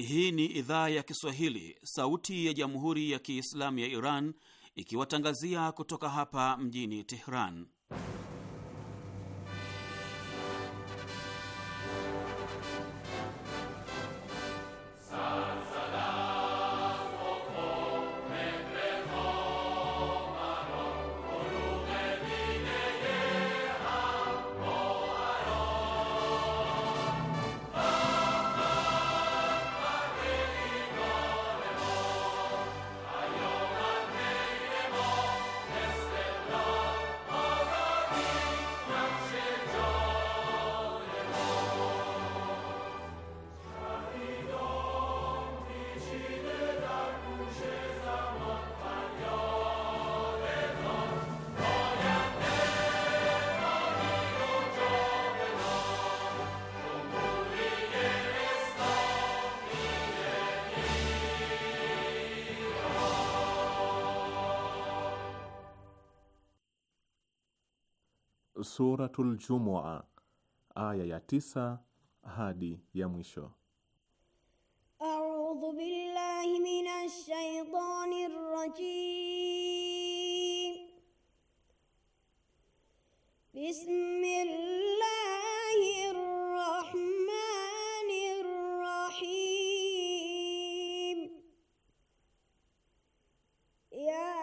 Hii ni idhaa ya Kiswahili, sauti ya Jamhuri ya Kiislamu ya Iran, ikiwatangazia kutoka hapa mjini Tehran. Suratul Jumua, aya ya 9 hadi ya mwisho. A'udhu billahi minash shaitanir rajim. Bismillahir rahmanir rahim. Ya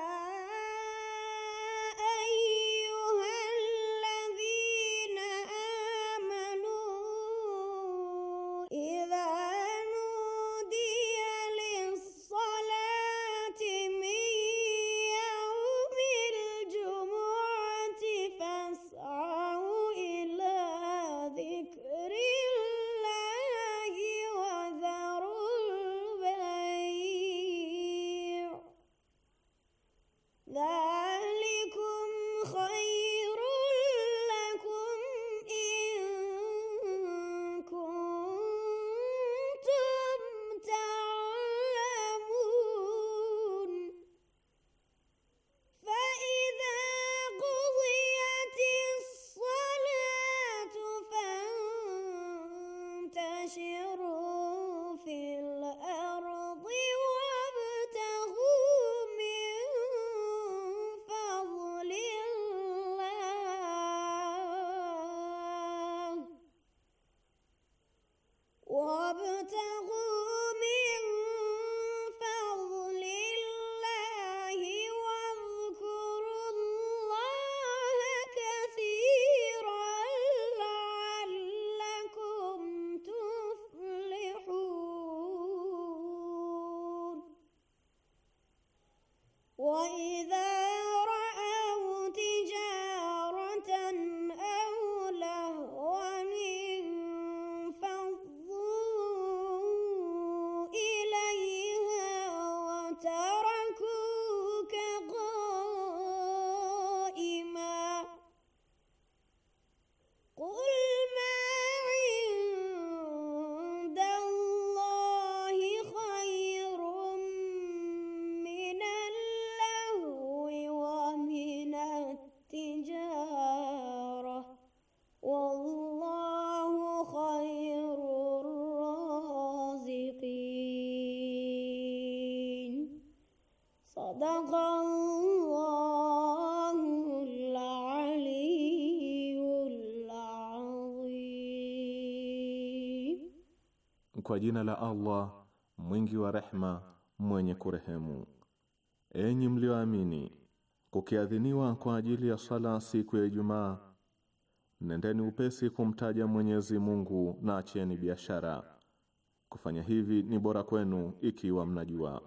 Kwa jina la Allah, mwingi wa rehma, mwenye kurehemu. Enyi mlioamini, kukiadhiniwa kwa ajili ya sala siku ya Ijumaa, nendeni upesi kumtaja Mwenyezi Mungu na acheni biashara. Kufanya hivi ni bora kwenu ikiwa mnajua.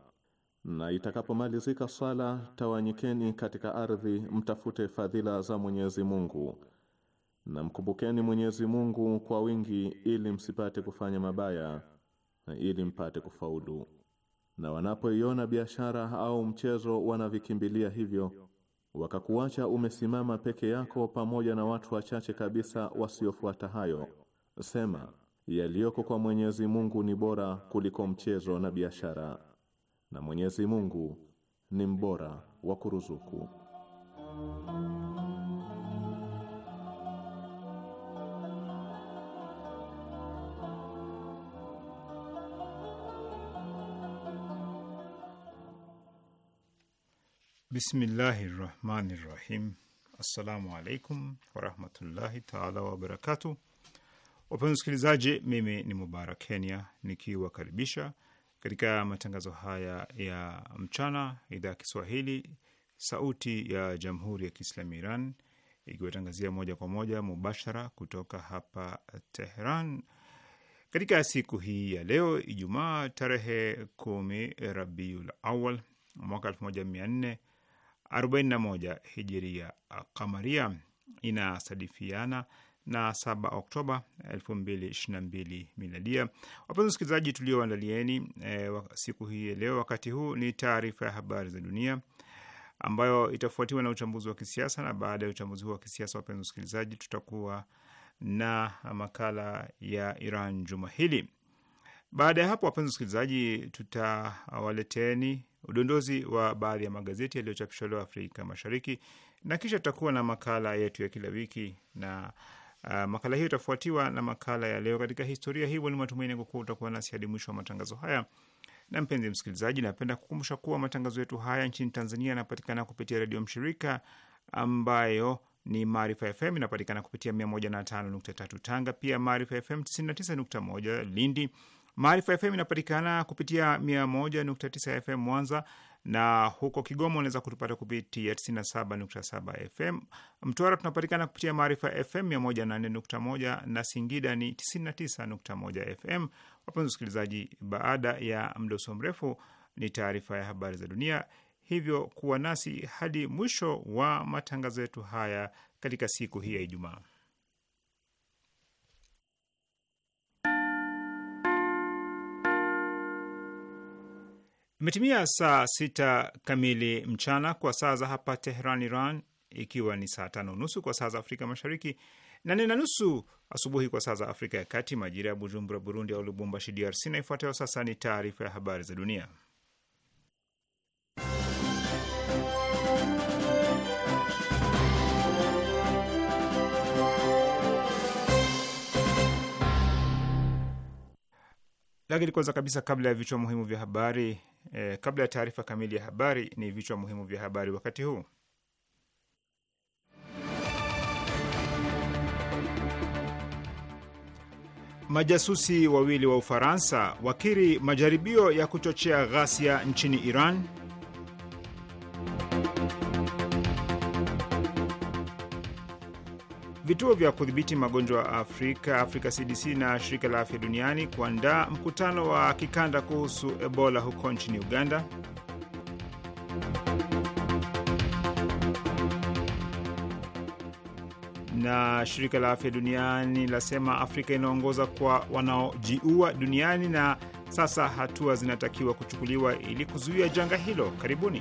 Na itakapomalizika sala, tawanyikeni katika ardhi mtafute fadhila za Mwenyezi Mungu. Na mkumbukeni Mwenyezi Mungu kwa wingi ili msipate kufanya mabaya na ili mpate kufaulu. Na wanapoiona biashara au mchezo wanavikimbilia hivyo, wakakuacha umesimama peke yako pamoja na watu wachache kabisa wasiofuata hayo. Sema, yaliyoko kwa Mwenyezi Mungu ni bora kuliko mchezo na biashara. Na Mwenyezi Mungu ni mbora wa kuruzuku. Bismillahi rahmani rahim. Assalamu alaikum warahmatullahi taala wabarakatu. Wapenzi wasikilizaji, mimi ni Mubarak Kenya nikiwakaribisha katika matangazo haya ya mchana, idhaa ya Kiswahili sauti ya Jamhuri ya Kiislamu Iran, ikiwatangazia moja kwa moja mubashara kutoka hapa Tehran katika siku hii ya leo Ijumaa tarehe 10 Rabiul Awal mwaka 1441 Hijiria Kamaria, inasadifiana na 7 Oktoba 2022 Miladia. Wapenzi wasikilizaji, tulioandalieni siku hii ya leo wakati huu ni taarifa ya habari za dunia ambayo itafuatiwa na uchambuzi wa kisiasa, na baada ya uchambuzi huu wa kisiasa, wapenzi wasikilizaji, tutakuwa na makala ya Iran juma hili. Baada ya hapo, wapenzi wasikilizaji, tutawaleteni udondozi wa baadhi ya magazeti yaliyochapishwa leo Afrika Mashariki, na kisha tutakuwa na makala yetu ya kila wiki, na makala hiyo itafuatiwa na makala ya leo katika historia. Hivyo ni matumaini yangu kuwa utakuwa nasi hadi mwisho wa matangazo haya. Na mpenzi msikilizaji, napenda kukumbusha kuwa matangazo yetu haya nchini Tanzania yanapatikana kupitia redio mshirika ambayo ni Maarifa FM, inapatikana kupitia 105.3 Tanga, pia Maarifa FM 99.1 Lindi. Maarifa FM inapatikana kupitia 101.9 FM Mwanza, na huko Kigoma unaweza kutupata kupitia 97.7 FM. Mtwara tunapatikana kupitia Maarifa FM 104.1 na Singida ni 99.1 FM. Wapenzi wasikilizaji, baada ya mdoso mrefu ni taarifa ya habari za dunia, hivyo kuwa nasi hadi mwisho wa matangazo yetu haya katika siku hii ya Ijumaa. Imetimia saa 6 kamili mchana kwa saa za hapa Tehran, Iran, ikiwa ni saa 5:30 kwa saa za Afrika Mashariki na 4:30 asubuhi kwa saa za Afrika ya Kati, majira ya Bujumbura, Burundi, au Lubumbashi, DRC. Na ifuatayo sasa ni taarifa ya habari za dunia. Lakini kwanza kabisa, kabla ya vichwa muhimu vya habari, kabla ya taarifa kamili ya habari, ni vichwa muhimu vya habari wakati huu. Majasusi wawili wa Ufaransa wakiri majaribio ya kuchochea ghasia nchini Iran. Vituo vya kudhibiti magonjwa Afrika CDC na shirika la afya duniani kuandaa mkutano wa kikanda kuhusu Ebola huko nchini Uganda. Na shirika la afya duniani lasema Afrika inaongoza kwa wanaojiua duniani na sasa hatua zinatakiwa kuchukuliwa ili kuzuia janga hilo. Karibuni.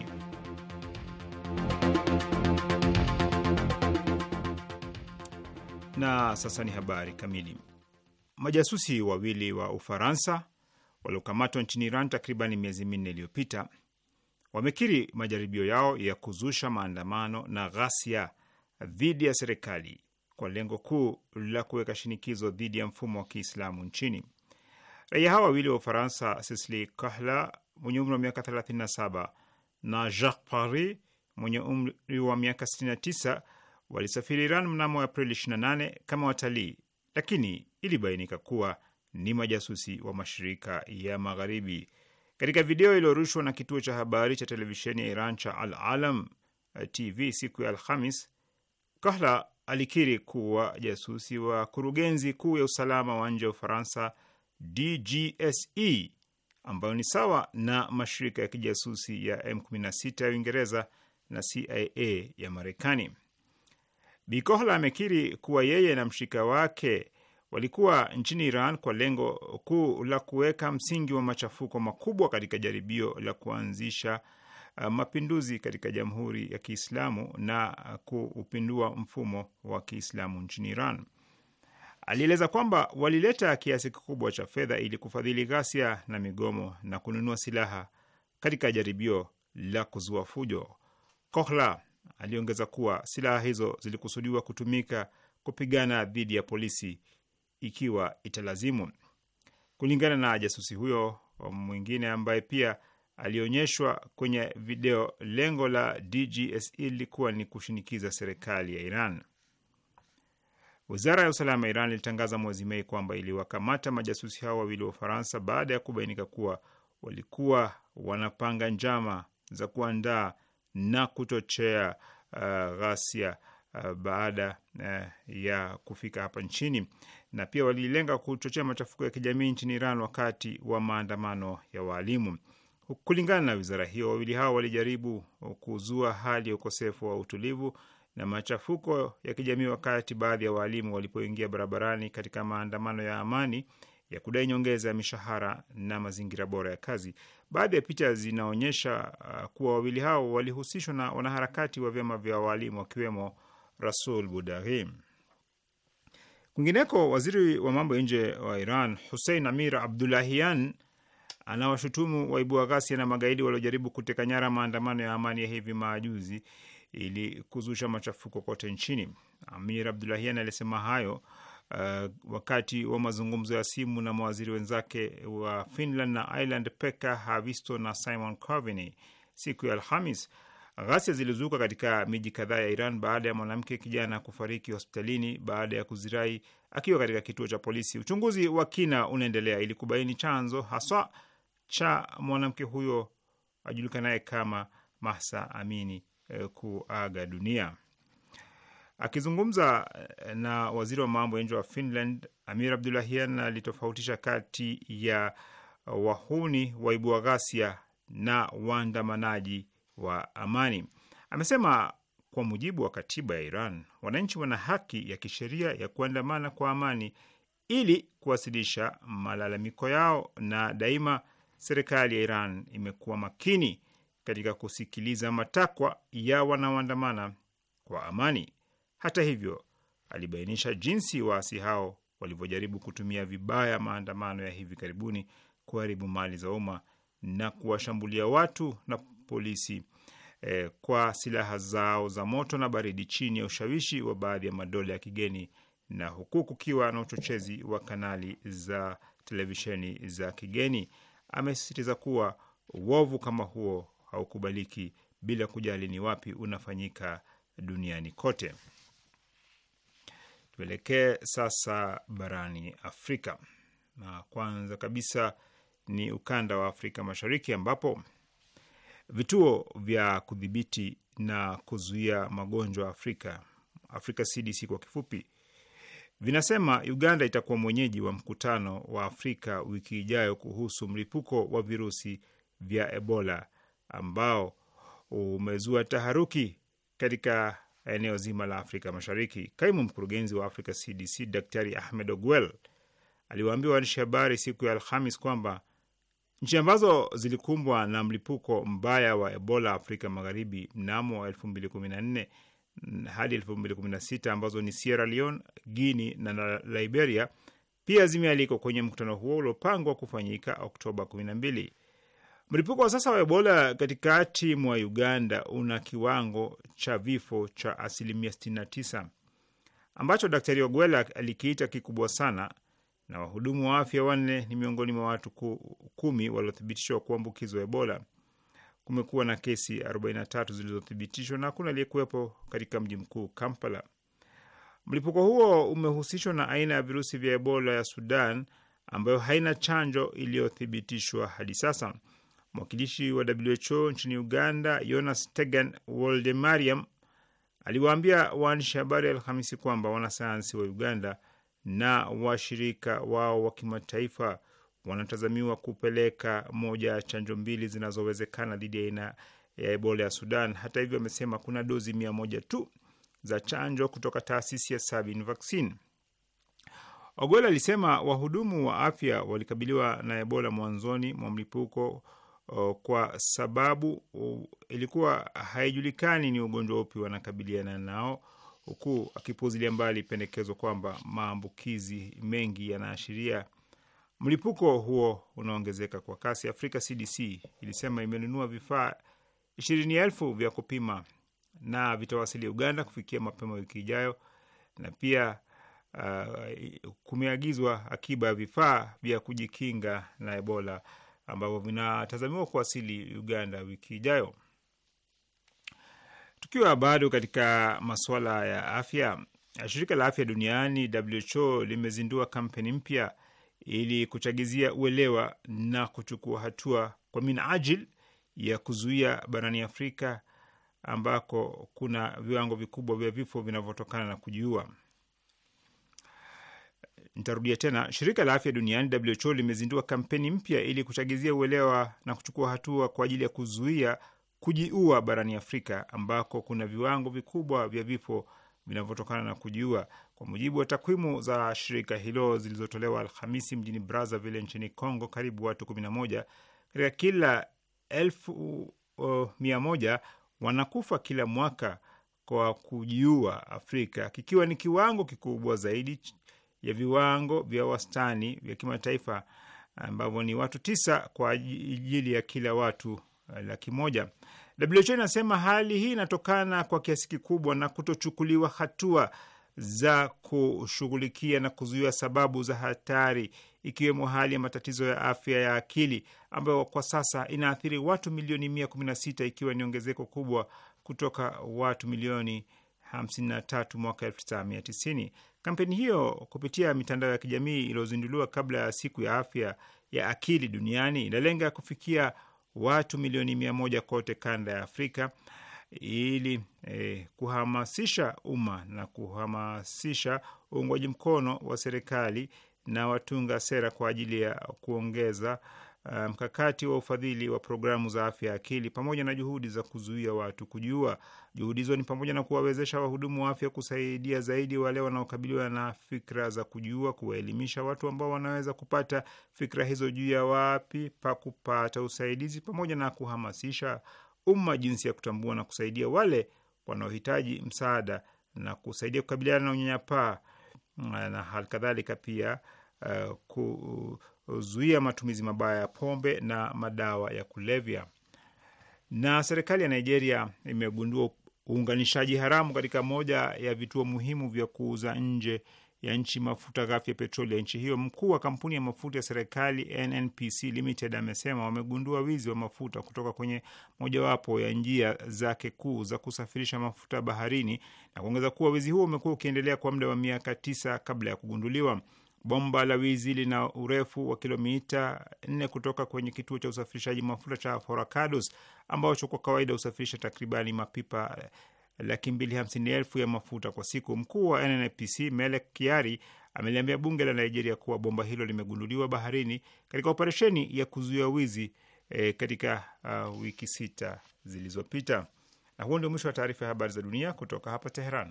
Na sasa ni habari kamili. Majasusi wawili wa Ufaransa waliokamatwa nchini Iran takriban miezi 4 iliyopita wamekiri majaribio yao ya kuzusha maandamano na ghasia dhidi ya serikali kwa lengo kuu la kuweka shinikizo dhidi ya mfumo wa Kiislamu nchini. Raia hawa wawili wa Ufaransa, Cecily Kahla mwenye umri wa miaka 37 na Jacques Paris mwenye umri wa miaka 69 walisafiri Iran mnamo Aprili 28 kama watalii, lakini ilibainika kuwa ni majasusi wa mashirika ya Magharibi. Katika video iliyorushwa na kituo cha habari cha televisheni ya Iran cha Al-Alam TV siku ya Alhamis, Kahla alikiri kuwa jasusi wa kurugenzi kuu ya usalama wa nje ya Ufaransa, DGSE, ambayo ni sawa na mashirika ya kijasusi ya M16 ya Uingereza na CIA ya Marekani. Bi Kahla amekiri kuwa yeye na mshirika wake walikuwa nchini Iran kwa lengo kuu la kuweka msingi wa machafuko makubwa katika jaribio la kuanzisha mapinduzi katika Jamhuri ya Kiislamu na kuupindua mfumo wa Kiislamu nchini Iran. Alieleza kwamba walileta kiasi kikubwa cha fedha ili kufadhili ghasia na migomo na kununua silaha katika jaribio la kuzua fujo. Kahla aliongeza kuwa silaha hizo zilikusudiwa kutumika kupigana dhidi ya polisi ikiwa italazimu. Kulingana na jasusi huyo mwingine ambaye pia alionyeshwa kwenye video. Lengo la DGSE lilikuwa ni kushinikiza serikali ya Iran. Wizara ya usalama ya Iran ilitangaza mwezi Mei kwamba iliwakamata majasusi hao wawili wa Ufaransa baada ya kubainika kuwa walikuwa wanapanga njama za kuandaa na kuchochea ghasia baada ya kufika hapa nchini, na pia walilenga kuchochea machafuko ya kijamii nchini Iran wakati wa maandamano ya waalimu. Kulingana na wizara hiyo, wawili hao walijaribu kuzua hali ya ukosefu wa utulivu na machafuko ya kijamii wakati baadhi ya waalimu walipoingia barabarani katika maandamano ya amani ya kudai nyongeza ya mishahara na mazingira bora ya kazi. Baadhi ya picha zinaonyesha kuwa wawili hao walihusishwa na wanaharakati wa vyama vya waalimu wakiwemo Rasul Budaghi. Kwingineko, waziri wa mambo ya nje wa Iran Hussein Amir Abdullahian anawashutumu waibua ghasia na magaidi waliojaribu kuteka nyara maandamano ya amani ya hivi majuzi ili kuzusha machafuko kote nchini. Amir Abdullahian alisema hayo wakati wa mazungumzo ya simu na mawaziri wenzake wa Finland na Ireland Pekka Haavisto na Simon Coveney siku ya Alhamis. Ghasia zilizuka katika miji kadhaa ya Iran baada ya mwanamke kijana kufariki hospitalini baada ya kuzirai akiwa katika kituo cha polisi. Uchunguzi wa kina unaendelea ili kubaini chanzo haswa cha mwanamke huyo ajulikanaye kama Mahsa Amini kuaga dunia. Akizungumza na waziri wa mambo ya nje wa Finland, Amir Abdullahian alitofautisha kati ya wahuni waibua ghasia na waandamanaji wa amani. Amesema kwa mujibu wa katiba ya Iran, wananchi wana haki ya kisheria ya kuandamana kwa amani ili kuwasilisha malalamiko yao, na daima serikali ya Iran imekuwa makini katika kusikiliza matakwa ya wanaoandamana kwa amani. Hata hivyo, alibainisha jinsi waasi hao walivyojaribu kutumia vibaya maandamano ya hivi karibuni kuharibu mali za umma na kuwashambulia watu na polisi kwa silaha zao za moto na baridi chini ya ushawishi wa baadhi ya madola ya kigeni, na huku kukiwa na uchochezi wa kanali za televisheni za kigeni. Amesisitiza kuwa uovu kama huo haukubaliki bila kujali ni wapi unafanyika duniani kote. Tuelekee sasa barani Afrika, na kwanza kabisa ni ukanda wa Afrika Mashariki ambapo vituo vya kudhibiti na kuzuia magonjwa Afrika CDC kwa kifupi, vinasema Uganda itakuwa mwenyeji wa mkutano wa Afrika wiki ijayo kuhusu mlipuko wa virusi vya Ebola ambao umezua taharuki katika eneo zima la Afrika Mashariki. Kaimu mkurugenzi wa Afrika CDC Daktari Ahmed Ogwell aliwaambia waandishi habari siku ya Alhamis kwamba nchi ambazo zilikumbwa na mlipuko mbaya wa Ebola Afrika Magharibi mnamo 2014 hadi 2016 ambazo ni Sierra Leone, Guinea na Liberia pia zimealikwa kwenye mkutano huo uliopangwa kufanyika Oktoba 12. Mlipuko wa sasa wa Ebola katikati mwa Uganda una kiwango cha vifo cha 69% ambacho Daktari Ogwela alikiita kikubwa sana, na wahudumu wa afya 4 ni miongoni mwa watu 10 waliothibitishwa kuambukizwa Ebola. Kumekuwa na kesi 43 zilizothibitishwa na hakuna aliyekuwepo katika mji mkuu Kampala. Mlipuko huo umehusishwa na aina ya virusi vya Ebola ya Sudan ambayo haina chanjo iliyothibitishwa hadi sasa. Mwakilishi wa WHO nchini Uganda, Jonas Tegan Woldemariam, aliwaambia waandishi habari Alhamisi kwamba wanasayansi wa Uganda na washirika wao wa kimataifa wanatazamiwa kupeleka moja ya chanjo 2 zinazowezekana dhidi ya aina ya Ebola ya Sudan. Hata hivyo, amesema kuna dozi 100 tu za chanjo kutoka taasisi ya Sabin Vaccine. Ogola alisema wahudumu wa afya walikabiliwa na Ebola mwanzoni mwa mlipuko kwa sababu ilikuwa haijulikani ni ugonjwa upi wanakabiliana nao, huku akipuuzilia mbali pendekezo kwamba maambukizi mengi yanaashiria mlipuko huo unaongezeka kwa kasi. Afrika CDC ilisema imenunua vifaa 20,000 vya kupima na vitawasili Uganda kufikia mapema wiki ijayo, na pia kumeagizwa akiba ya vifaa vya kujikinga na Ebola ambavyo vinatazamiwa kuwasili Uganda wiki ijayo. Tukiwa bado katika masuala ya afya, shirika la afya duniani WHO limezindua kampeni mpya ili kuchagizia uelewa na kuchukua hatua kwa minajili ya kuzuia barani Afrika ambako kuna viwango vikubwa vya vifo vinavyotokana na kujiua. Nitarudia tena, shirika la afya duniani WHO limezindua kampeni mpya ili kuchagizia uelewa na kuchukua hatua kwa ajili ya kuzuia kujiua barani Afrika ambako kuna viwango vikubwa vya vifo vinavyotokana na kujiua. Kwa mujibu wa takwimu za shirika hilo zilizotolewa Alhamisi mjini Brazzaville nchini Congo, karibu watu 11 katika kila 100,000 wanakufa kila mwaka kwa kujiua Afrika, kikiwa ni kiwango kikubwa zaidi ya viwango vya wastani vya kimataifa ambavyo ni watu 9 kwa ajili ya kila watu 100,000. WHO inasema hali hii inatokana kwa kiasi kikubwa na kutochukuliwa hatua za kushughulikia na kuzuia sababu za hatari, ikiwemo hali ya matatizo ya afya ya akili ambayo kwa sasa inaathiri watu milioni 116, ikiwa ni ongezeko kubwa kutoka watu milioni 53 mwaka 1990. Kampeni hiyo kupitia mitandao ya kijamii iliyozinduliwa kabla ya siku ya afya ya akili duniani inalenga kufikia watu milioni 100 kote kanda ya Afrika ili kuhamasisha umma na kuhamasisha uungwaji mkono wa serikali na watunga sera kwa ajili ya kuongeza mkakati wa ufadhili wa programu za afya ya akili pamoja na juhudi za kuzuia watu kujiua. Juhudi hizo ni pamoja na kuwawezesha wahudumu wa afya kusaidia zaidi wale wanaokabiliwa na fikra za kujiua, kuwaelimisha watu ambao wanaweza kupata fikra hizo juu ya wapi pa kupata usaidizi, pamoja na kuhamasisha umma jinsi ya kutambua na kusaidia wale wanaohitaji msaada na kusaidia kukabiliana na unyanyapaa na hali kadhalika pia kuzuia matumizi mabaya ya pombe na madawa ya kulevya. Na serikali ya Nigeria imegundua uunganishaji haramu katika moja ya vituo muhimu vya kuuza nje ya nchi mafuta ghafi ya petroli ya nchi hiyo. Mkuu wa kampuni ya mafuta ya serikali NNPC Limited amesema wamegundua wizi wa mafuta kutoka kwenye mojawapo ya njia zake kuu za kusafirisha mafuta baharini, na kuongeza kuwa wizi huo umekuwa ukiendelea kwa muda wa miaka 9 kabla ya kugunduliwa. Bomba la wizi lina urefu wa kilomita 4 kutoka kwenye kituo cha usafirishaji mafuta cha Forakados ambacho kwa kawaida husafirisha takribani mapipa 250,000 ya mafuta kwa siku. Mkuu wa NNPC Melek Kiari ameliambia bunge la Nigeria kuwa bomba hilo limegunduliwa baharini katika operesheni ya kuzuia wizi katika wiki 6 zilizopita. Na huo ndio mwisho wa taarifa ya habari za dunia kutoka hapa Tehran.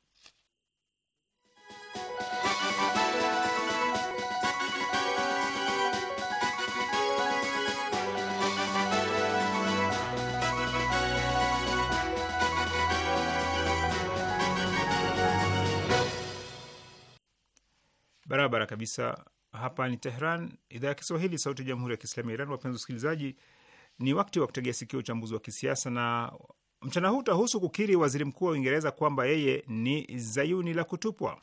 Barabara kabisa. Hapa ni Tehran, idhaa ya Kiswahili, sauti ya jamhuri ya kiislamu ya Iran. Wapenzi wasikilizaji, ni wakati wa kutegea sikio uchambuzi wa kisiasa, na mchana huu utahusu kukiri waziri mkuu wa Uingereza kwamba yeye ni zayuni la kutupwa.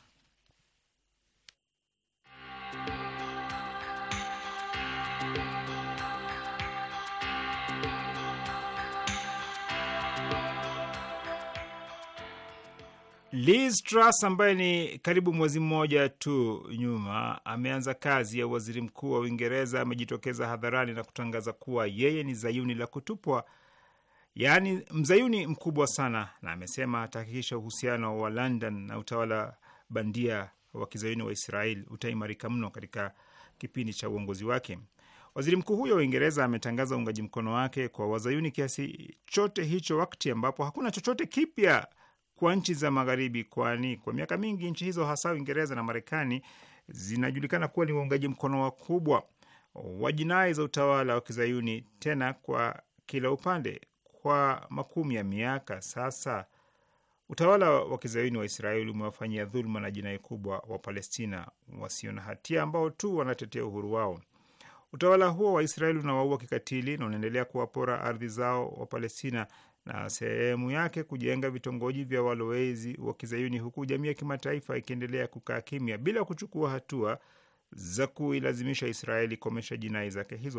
Liz Truss ambaye ni karibu mwezi mmoja tu nyuma ameanza kazi ya waziri mkuu wa Uingereza amejitokeza hadharani na kutangaza kuwa yeye ni zayuni la kutupwa, yaani mzayuni mkubwa sana, na amesema atahakikisha uhusiano wa London na utawala bandia wa kizayuni wa Israel utaimarika mno katika kipindi cha uongozi wake. Waziri mkuu huyo wa Uingereza ametangaza uungaji mkono wake kwa wazayuni kiasi chote hicho wakati ambapo hakuna chochote kipya kwa nchi za Magharibi, kwani kwa miaka mingi nchi hizo hasa Uingereza na Marekani zinajulikana kuwa ni waungaji mkono wakubwa wa jinai za utawala wa kizayuni, tena kwa kila upande. Kwa makumi ya miaka sasa, utawala wa kizayuni wa Israeli umewafanyia dhuluma na jinai kubwa wa Palestina wasio na hatia ambao tu wanatetea uhuru wao. Utawala huo wa Israeli unawaua kikatili na unaendelea kuwapora ardhi zao wa Palestina na sehemu yake kujenga vitongoji vya walowezi wa kizayuni, huku jamii ya kimataifa ikiendelea kukaa kimya bila kuchukua hatua za kuilazimisha Israeli komesha jinai zake hizo.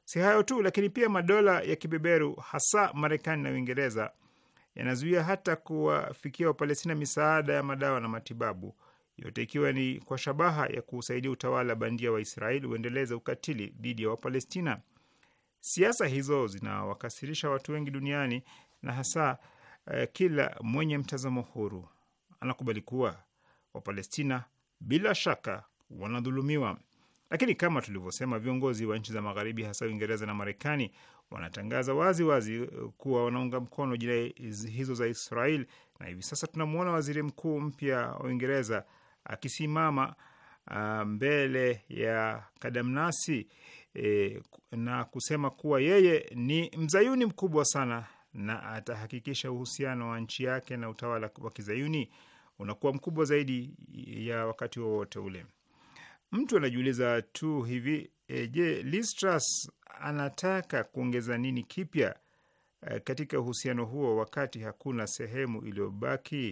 Si hayo tu, lakini pia madola ya kibeberu hasa Marekani na Uingereza yanazuia hata kuwafikia Wapalestina misaada ya madawa na matibabu, yote ikiwa ni kwa shabaha ya kusaidia utawala bandia wa Israeli uendeleze ukatili dhidi ya Wapalestina. Siasa hizo zinawakasirisha watu wengi duniani na hasa kila mwenye mtazamo huru anakubali kuwa Wapalestina bila shaka wanadhulumiwa. Lakini kama tulivyosema, viongozi wa nchi za Magharibi, hasa Uingereza na Marekani, wanatangaza wazi wazi kuwa wanaunga mkono jinai hizo za Israel, na hivi sasa tunamwona waziri mkuu mpya wa Uingereza akisimama mbele ya kadamnasi na kusema kuwa yeye ni mzayuni mkubwa sana na atahakikisha uhusiano wa nchi yake na utawala wa kizayuni unakuwa mkubwa zaidi ya wakati wowote ule. Mtu anajiuliza tu hivi, je, Liz Truss anataka kuongeza nini kipya katika uhusiano huo wakati hakuna sehemu iliyobaki?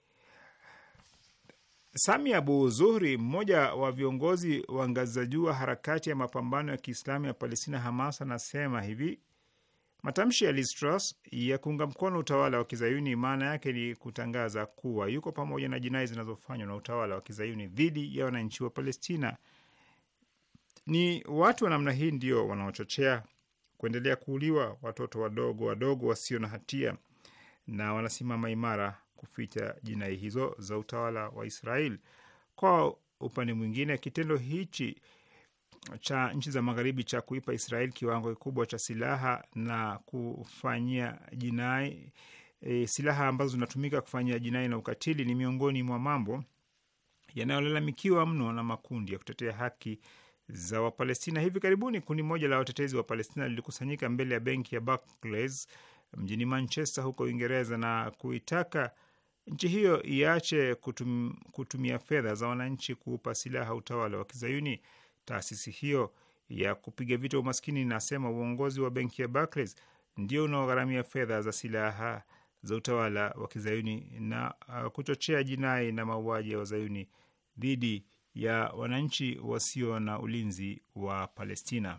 Sami Abu Zuhri, mmoja wa viongozi wa ngazi za juu wa harakati ya mapambano ya Kiislamu ya Palestina, Hamas, anasema hivi: matamshi ya Liz Truss ya kuunga mkono utawala wa kizayuni maana yake ni kutangaza kuwa yuko pamoja na jinai zinazofanywa na utawala wa kizayuni dhidi ya wananchi wa Palestina. Ni watu wa namna hii ndio wanaochochea kuendelea kuuliwa watoto wadogo wadogo wasio na hatia, na wanasimama imara kuficha jinai hizo za utawala wa Israel. Kwa upande mwingine, kitendo hichi cha nchi za Magharibi cha kuipa Israel kiwango kikubwa cha silaha na kufanyia jinai silaha ambazo zinatumika kufanyia jinai na ukatili ni miongoni mwa mambo yanayolalamikiwa mno na makundi ya kutetea haki za Wapalestina. Hivi karibuni kundi moja la watetezi wa Palestina lilikusanyika mbele ya benki ya Barclays mjini Manchester huko Uingereza na kuitaka nchi hiyo iache kutumia fedha za wananchi kuupa silaha utawala wa kizayuni. Taasisi hiyo ya kupiga vita umaskini inasema uongozi wa benki ya Barclays ndio unaogharamia fedha za silaha za utawala wa kizayuni na kuchochea jinai na mauaji ya wazayuni dhidi ya wananchi wasio na ulinzi wa Palestina.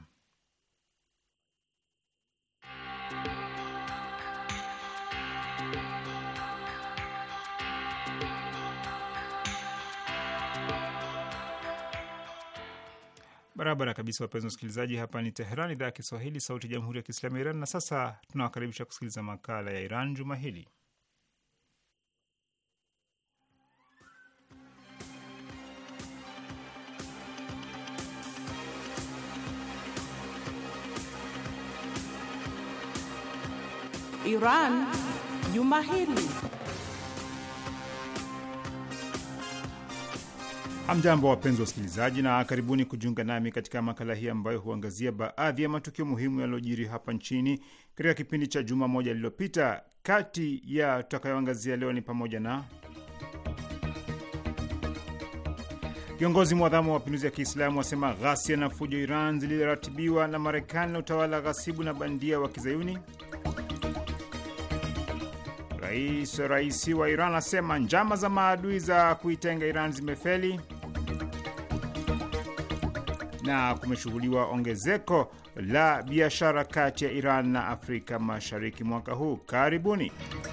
Barabara kabisa, wapenzi wasikilizaji, hapa ni Teheran, idhaa ya Kiswahili, sauti ya jamhuri ya kiislamu ya Iran. Na sasa tunawakaribisha kusikiliza makala ya Iran juma hili. Iran juma hili. Hamjambo, wapenzi wa wasikilizaji, na karibuni kujiunga nami katika makala hii ambayo huangazia baadhi ya matukio muhimu yaliyojiri hapa nchini katika kipindi cha juma moja lililopita. Kati ya tutakayoangazia leo ni pamoja na kiongozi mwadhamu wa mapinduzi ya Kiislamu wasema ghasia na fujo Iran ziliratibiwa na Marekani na utawala ghasibu na bandia wa kizayuni. Raisi wa Iran asema njama za maadui za kuitenga Iran zimefeli. Na kumeshuhudiwa ongezeko la biashara kati ya Iran na Afrika Mashariki mwaka huu. Karibuni.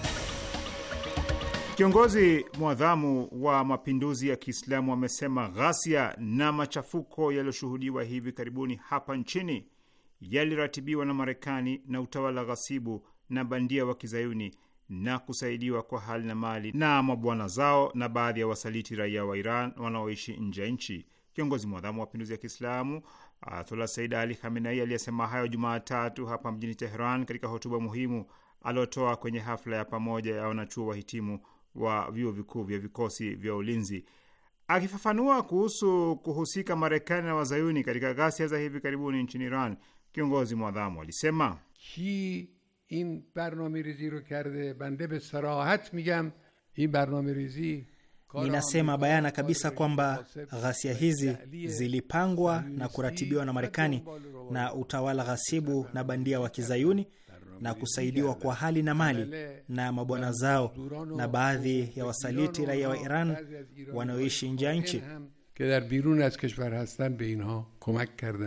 Kiongozi mwadhamu wa mapinduzi ya Kiislamu amesema ghasia na machafuko yaliyoshuhudiwa hivi karibuni hapa nchini yaliratibiwa na Marekani na utawala ghasibu na bandia wa kizayuni na kusaidiwa kwa hali na mali na mabwana zao na baadhi ya wasaliti raia wa Iran wanaoishi nje ya nchi. Kiongozi mwadhamu wa mapinduzi ya Kiislamu Ayatollah Said Ali Khamenei aliyesema hayo Jumatatu hapa mjini Tehran katika hotuba muhimu aliotoa kwenye hafla ya pamoja ya wanachuo wahitimu wa vyuo vikuu vya vikosi vya ulinzi. Akifafanua kuhusu kuhusika Marekani na wazayuni katika ghasia za hivi karibuni nchini Iran, kiongozi mwadhamu alisema in barnamerizi ro karde bande be sarahat migam in barnamerizi. Ninasema bayana kabisa kwamba ghasia hizi zilipangwa na kuratibiwa na Marekani na utawala ghasibu na bandia wa kizayuni na kusaidiwa kwa hali na mali na mabwana zao na baadhi ya wasaliti raia wa Iran wanaoishi nje ya nchi.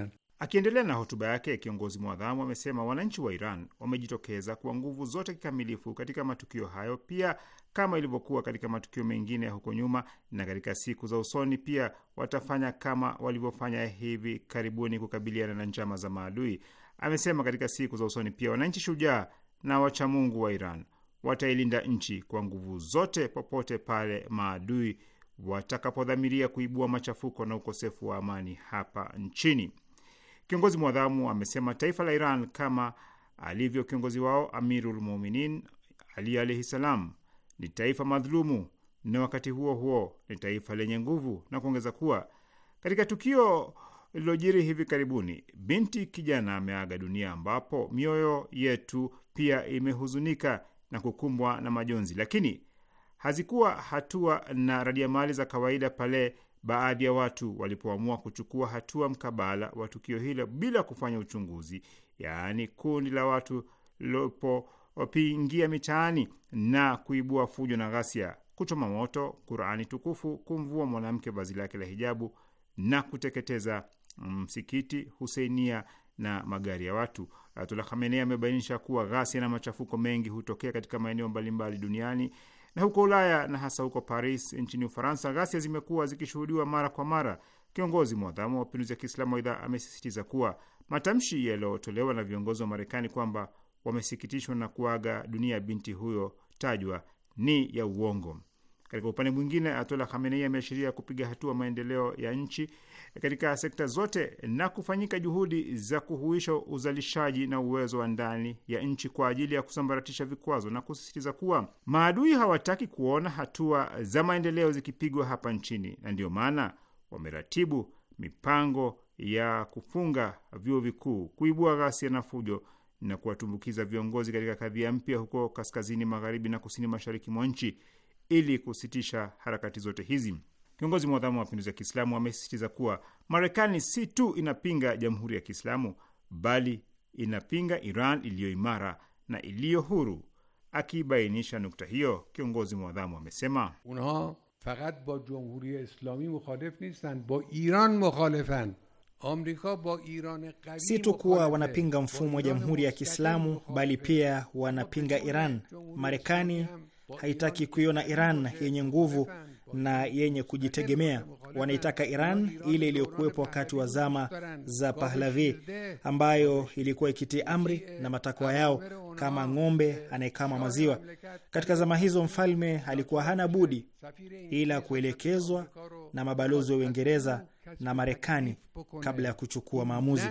Akiendelea na hotuba yake, kiongozi mwadhamu amesema wananchi wa Iran wamejitokeza kwa nguvu zote kikamilifu katika matukio hayo, pia kama ilivyokuwa katika matukio mengine ya huko nyuma, na katika siku za usoni pia watafanya kama walivyofanya hivi karibuni kukabiliana na njama za maadui. Amesema katika siku za usoni pia wananchi shujaa na wachamungu wa Iran watailinda nchi kwa nguvu zote popote pale maadui watakapodhamiria kuibua machafuko na ukosefu wa amani hapa nchini. Kiongozi mwadhamu amesema taifa la Iran, kama alivyo kiongozi wao Amirul Mu'minin Ali alayhi salam, ni taifa madhulumu na wakati huo huo ni taifa lenye nguvu, na kuongeza kuwa katika tukio lililojiri hivi karibuni, binti kijana ameaga dunia, ambapo mioyo yetu pia imehuzunika na kukumbwa na majonzi, lakini hazikuwa hatua na radiamali za kawaida pale baadhi ya watu walipoamua kuchukua hatua mkabala wa tukio hilo bila kufanya uchunguzi, yaani kundi la watu lilipopingia mitaani na kuibua fujo na ghasia, kuchoma moto Qur'ani tukufu, kumvua mwanamke vazi lake la hijabu na kuteketeza msikiti Husainia na magari ya watu. Ayatullah Khamenei amebainisha kuwa ghasia na machafuko mengi hutokea katika maeneo mbalimbali duniani, na huko Ulaya na hasa huko Paris nchini Ufaransa, ghasia zimekuwa zikishuhudiwa mara kwa mara. Kiongozi mwadhamu wa mapinduzi ya Kiislamu aidha amesisitiza kuwa matamshi yaliyotolewa na viongozi wa Marekani kwamba wamesikitishwa na kuaga dunia binti huyo tajwa ni ya uongo. Katika upande mwingine, Ayatollah Khamenei ameashiria kupiga hatua maendeleo ya nchi katika sekta zote na kufanyika juhudi za kuhuisha uzalishaji na uwezo wa ndani ya nchi kwa ajili ya kusambaratisha vikwazo, na kusisitiza kuwa maadui hawataki kuona hatua za maendeleo zikipigwa hapa nchini, na ndio maana wameratibu mipango ya kufunga vyuo vikuu, kuibua ghasia na fujo na kuwatumbukiza viongozi katika kadhia mpya huko kaskazini magharibi na kusini mashariki mwa nchi ili kusitisha harakati zote hizi. Kiongozi mwadhamu wa mapinduzi ya Kiislamu amesisitiza kuwa Marekani si tu inapinga Jamhuri ya Kiislamu bali inapinga Iran iliyo imara na iliyo huru. Akibainisha nukta hiyo, kiongozi mwadhamu amesema unha faqat ba Jamhuri Islami mukhalif nistan ba Iran mukhalifan. Si tu kuwa wanapinga mfumo wa Jamhuri ya Kiislamu bali pia wanapinga Iran. Marekani haitaki kuiona Iran yenye nguvu na yenye kujitegemea. Wanaitaka Iran ile iliyokuwepo wakati wa zama za Pahlavi, ambayo ilikuwa ikitii amri na matakwa yao kama ng'ombe anayekama maziwa. Katika zama hizo, mfalme alikuwa hana budi ila kuelekezwa na mabalozi wa Uingereza na Marekani kabla ya kuchukua maamuzi.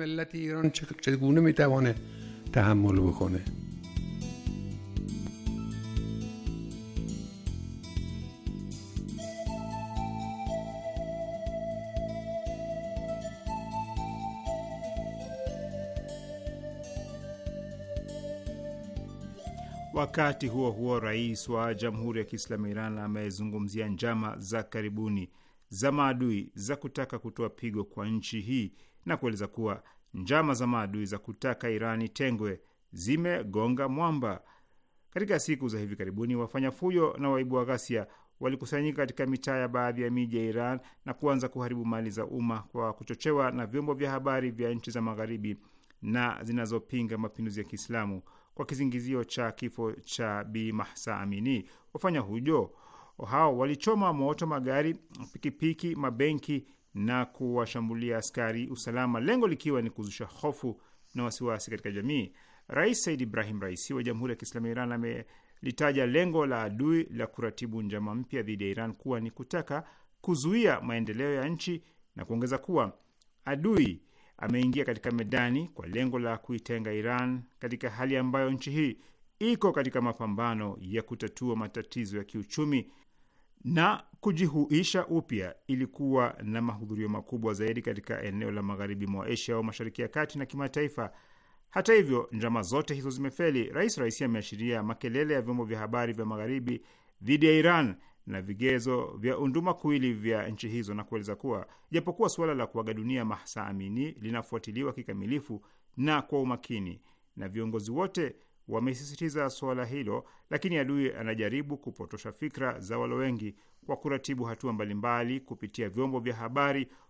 Wakati huo huo, rais wa Jamhuri ya Kiislamu ya Iran amezungumzia njama za karibuni za maadui za kutaka kutoa pigo kwa nchi hii na kueleza kuwa njama za maadui za kutaka Iran itengwe zimegonga mwamba. Katika siku za hivi karibuni, wafanya fujo na waibua ghasia walikusanyika katika mitaa ya baadhi ya miji ya Iran na kuanza kuharibu mali za umma kwa kuchochewa na vyombo vya habari vya nchi za Magharibi na zinazopinga mapinduzi ya Kiislamu kwa kizingizio cha kifo cha Bi Mahsa Amini. Wafanya hujo hao walichoma moto magari, pikipiki, mabenki na kuwashambulia askari usalama, lengo likiwa ni kuzusha hofu na wasiwasi katika jamii. Rais Said Ibrahim Raisi wa Jamhuri ya Kiislamu ya Iran amelitaja lengo la adui la kuratibu njama mpya dhidi ya Iran kuwa ni kutaka kuzuia maendeleo ya nchi na kuongeza kuwa adui ameingia katika medani kwa lengo la kuitenga Iran katika hali ambayo nchi hii iko katika mapambano ya kutatua matatizo ya kiuchumi na kujihuisha upya. Ilikuwa na mahudhurio makubwa zaidi katika eneo la magharibi mwa Asia au Mashariki ya Kati na kimataifa. Hata hivyo, njama zote hizo zimefeli. Rais Raisi ameashiria makelele ya vyombo vya habari vya magharibi dhidi ya Iran na vigezo vya unduma kuwili vya nchi hizo na kueleza kuwa japokuwa suala la kuaga dunia Mahsa Amini linafuatiliwa kikamilifu na kwa umakini na viongozi wote wamesisitiza suala hilo, lakini adui anajaribu kupotosha fikra za walo wengi kwa kuratibu hatua mbalimbali kupitia vyombo vya habari,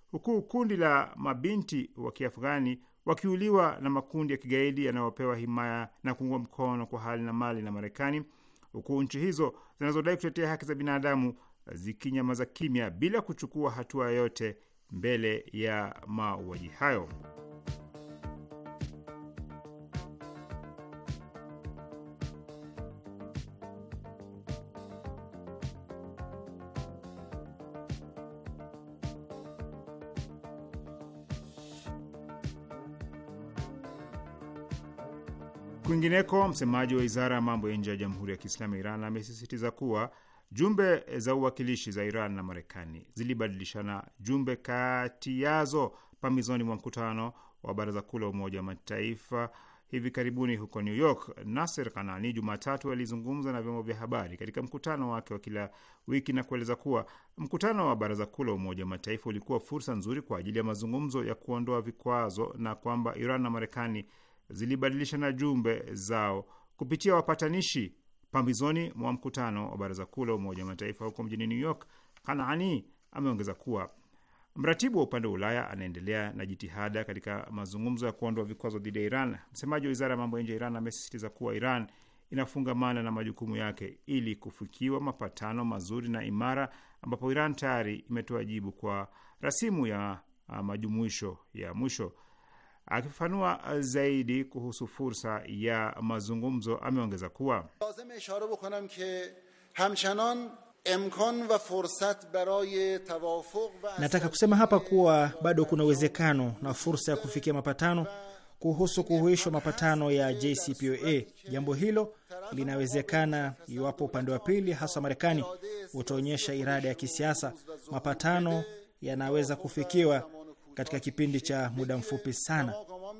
huku kundi la mabinti wa Kiafghani wakiuliwa na makundi ya kigaidi yanayopewa himaya na kuungwa mkono kwa hali na mali na Marekani, huku nchi hizo zinazodai kutetea haki za binadamu zikinyamaza kimya bila kuchukua hatua yoyote mbele ya mauaji hayo. Kwingineko, msemaji wa wizara ya mambo ya nje ya Jamhuri ya Kiislamu ya Iran amesisitiza kuwa jumbe za uwakilishi za Iran na Marekani zilibadilishana jumbe kati yazo pambizoni mwa mkutano wa Baraza Kuu la Umoja wa Mataifa hivi karibuni huko New York. Nasser Kanani Jumatatu alizungumza na vyombo vya habari katika mkutano wake wa kila wiki na kueleza kuwa mkutano wa Baraza Kuu la Umoja wa Mataifa ulikuwa fursa nzuri kwa ajili ya mazungumzo ya kuondoa vikwazo na kwamba Iran na Marekani zilibadilishana jumbe zao kupitia wapatanishi pambizoni mwa mkutano wa Baraza Kuu la Umoja wa Mataifa huko mjini New York. Kanaani ameongeza kuwa mratibu wa upande wa Ulaya anaendelea na jitihada katika mazungumzo ya kuondoa vikwazo dhidi ya Iran. Msemaji wa wizara ya mambo ya nje ya Iran amesisitiza kuwa Iran inafungamana na majukumu yake ili kufikiwa mapatano mazuri na imara, ambapo Iran tayari imetoa jibu kwa rasimu ya majumuisho ya mwisho. Akifafanua zaidi kuhusu fursa ya mazungumzo, ameongeza kuwa nataka kusema hapa kuwa bado kuna uwezekano na fursa ya kufikia mapatano kuhusu kuhuishwa mapatano ya JCPOA. Jambo hilo linawezekana iwapo upande wa pili, hasa Marekani, utaonyesha irada ya kisiasa. Mapatano yanaweza kufikiwa katika kipindi cha muda mfupi sana.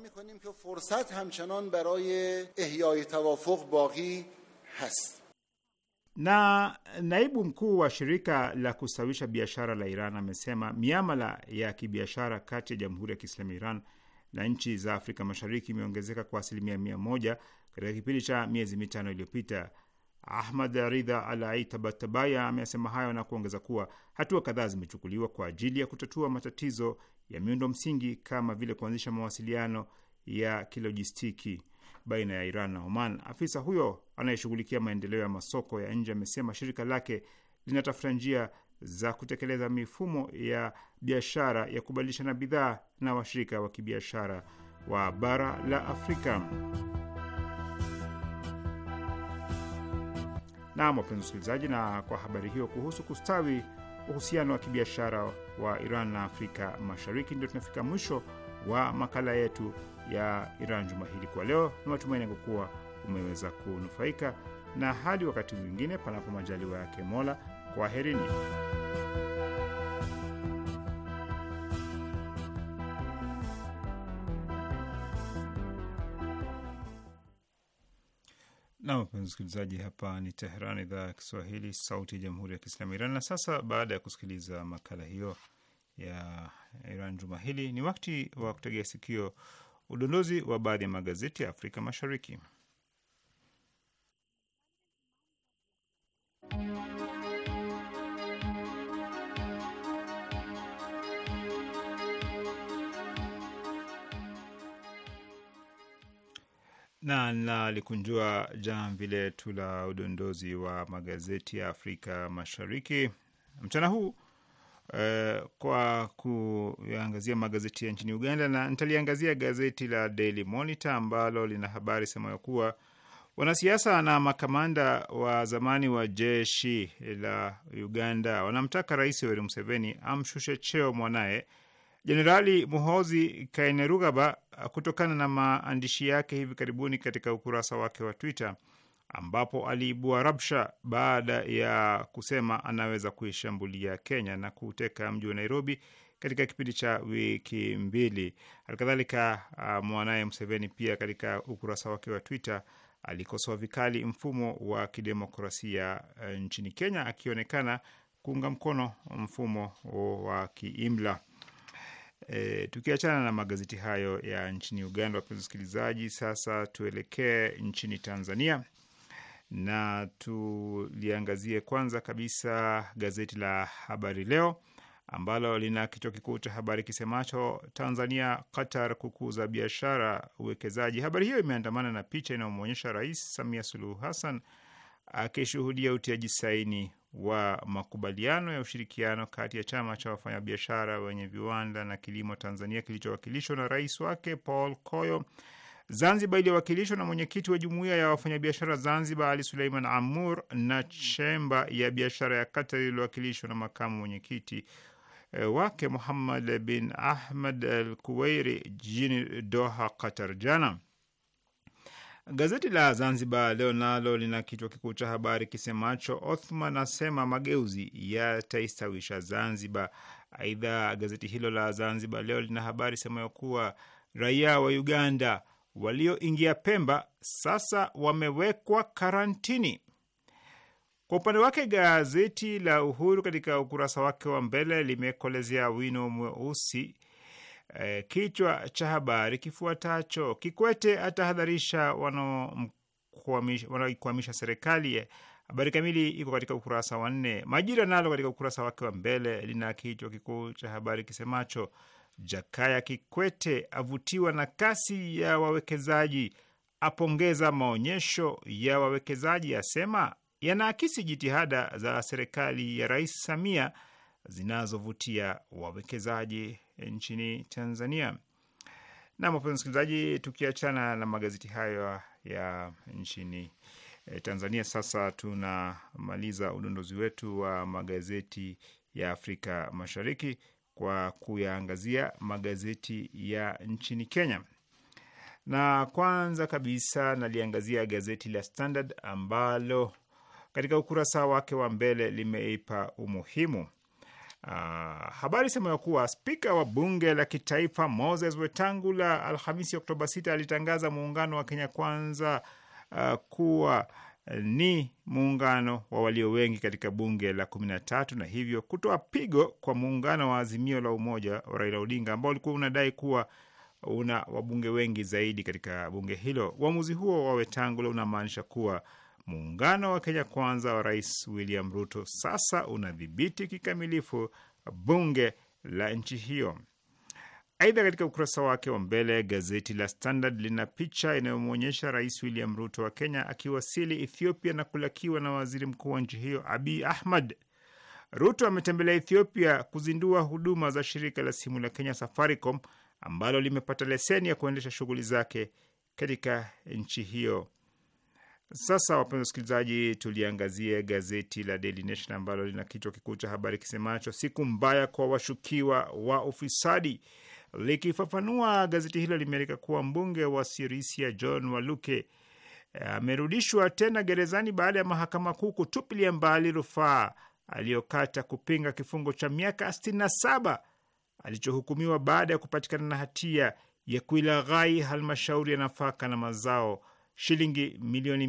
Na naibu mkuu wa shirika la kustawisha biashara la Iran amesema miamala ya kibiashara kati ya Jamhuri ya Kiislamu ya Iran na nchi za Afrika Mashariki imeongezeka kwa 100% katika kipindi cha miezi mitano iliyopita. Ahmad Ridha Alai Tabatabaya amesema hayo na kuongeza kuwa hatua kadhaa zimechukuliwa kwa ajili ya kutatua matatizo ya miundo msingi kama vile kuanzisha mawasiliano ya kilojistiki baina ya Iran na Oman. Afisa huyo anayeshughulikia maendeleo ya masoko ya nje amesema shirika lake linatafuta njia za kutekeleza mifumo ya biashara ya kubadilishana bidhaa na washirika wa kibiashara wa bara la Afrika. Na wapenzi wasikilizaji, na kwa habari hiyo kuhusu kustawi uhusiano wa kibiashara wa Iran na Afrika Mashariki, ndio tunafika mwisho wa makala yetu ya Iran juma hili kwa leo. Ni matumaini yangu kuwa umeweza kunufaika, na hadi wakati mwingine, panapo majaliwa yake Mola, kwaherini. Na wapenzi wasikilizaji, hapa ni Tehran, idhaa ya Kiswahili, sauti ya Jamhuri ya Kiislamu Iran. Na sasa baada ya kusikiliza makala hiyo ya Iran juma hili, ni wakati wa kutegea sikio udondozi wa baadhi ya magazeti ya Afrika Mashariki. Na nalikunjua jamvi letu la udondozi wa magazeti ya Afrika Mashariki mchana huu kwa kuangazia magazeti ya nchini Uganda, na nitaliangazia gazeti la Daily Monitor ambalo lina habari semayo kuwa wanasiasa na makamanda wa zamani wa jeshi la Uganda wanamtaka Rais Yoweri Museveni amshushe cheo mwanaye Jenerali Muhoozi Kainerugaba kutokana na maandishi yake hivi karibuni katika ukurasa wake wa Twitter, ambapo aliibua rabsha baada ya kusema anaweza kuishambulia Kenya na kuteka mji wa Nairobi katika kipindi cha wiki mbili. Halikadhalika, mwanaye Museveni pia katika ukurasa wake wa Twitter alikosoa vikali mfumo wa kidemokrasia nchini Kenya, akionekana kuunga mkono mfumo wa kiimla. Tukiachana na magazeti hayo ya nchini Uganda, wapenzi wasikilizaji, sasa tuelekee nchini Tanzania na tuliangazie kwanza kabisa gazeti la Habari Leo ambalo lina kichwa kikuu cha habari kisemacho Tanzania Qatar kukuza biashara uwekezaji. Habari hiyo imeandamana na picha inayomwonyesha Rais Samia Suluhu Hassan akishuhudia utiaji saini wa makubaliano ya ushirikiano kati ya chama cha wafanyabiashara wenye viwanda na kilimo Tanzania kilichowakilishwa na rais wake Paul Koyo. Zanzibar iliyowakilishwa na mwenyekiti wa jumuiya ya wafanyabiashara Zanzibar Ali Suleiman Amur, na chemba ya biashara ya Qatar iliyowakilishwa na makamu mwenyekiti wake Muhammad bin Ahmad Al Kuwairi jijini Doha, Qatar jana. Gazeti la Zanzibar Leo nalo lina kichwa kikuu cha habari kisemacho Othman asema mageuzi yataistawisha Zanzibar. Aidha, gazeti hilo la Zanzibar Leo lina habari semayo kuwa raia wa Uganda walioingia Pemba sasa wamewekwa karantini. Kwa upande wake, gazeti la Uhuru katika ukurasa wake wa mbele limekolezea wino mweusi kichwa cha habari kifuatacho: Kikwete atahadharisha wanaoikwamisha serikali. Habari kamili iko katika ukurasa wa 4. Majira nalo katika ukurasa wake wa mbele lina kichwa kikuu cha habari kisemacho Jakaya Kikwete avutiwa na kasi ya wawekezaji, apongeza maonyesho ya wawekezaji, asema yanaakisi jitihada za serikali ya Rais Samia zinazovutia wawekezaji nchini Tanzania. Na wapenzi msikilizaji, tukiachana na magazeti hayo ya nchini Tanzania, sasa tunamaliza udondozi wetu wa magazeti ya Afrika Mashariki kwa kuyaangazia magazeti ya nchini Kenya. Na kwanza kabisa naliangazia gazeti la Standard ambalo katika ukurasa wake wa mbele limeipa umuhimu habari sema ya kuwa spika wa bunge la kitaifa Moses Wetangula Alhamisi Oktoba 6 alitangaza muungano wa Kenya Kwanza kuwa ni muungano wa walio wengi katika bunge la 13 na hivyo kutoa pigo kwa muungano wa Azimio la Umoja wa Raila Odinga ambao ulikuwa unadai kuwa una wabunge wengi zaidi katika bunge hilo. Uamuzi huo wa Wetangula unamaanisha kuwa muungano wa Kenya Kwanza wa Rais William Ruto sasa unadhibiti kikamilifu bunge la nchi hiyo. Aidha, katika ukurasa wake wa mbele gazeti la Standard lina picha inayomwonyesha Rais William Ruto wa Kenya akiwasili Ethiopia na kulakiwa na waziri mkuu wa nchi hiyo Abiy Ahmed. Ruto ametembelea Ethiopia kuzindua huduma za shirika la simu la Kenya Safaricom ambalo limepata leseni ya kuendesha shughuli zake katika nchi hiyo. Sasa wapenzi wasikilizaji, tuliangazie gazeti la Daily Nation ambalo lina kichwa kikuu cha habari kisemacho siku mbaya kwa washukiwa wa ufisadi. Likifafanua, gazeti hilo limeandika kuwa mbunge wa Sirisia John Waluke amerudishwa tena gerezani baada ya mahakama kuu kutupilia mbali rufaa aliyokata kupinga kifungo cha miaka 67 alichohukumiwa baada ya kupatikana na hatia ya kuilaghai halmashauri ya nafaka na mazao shilingi milioni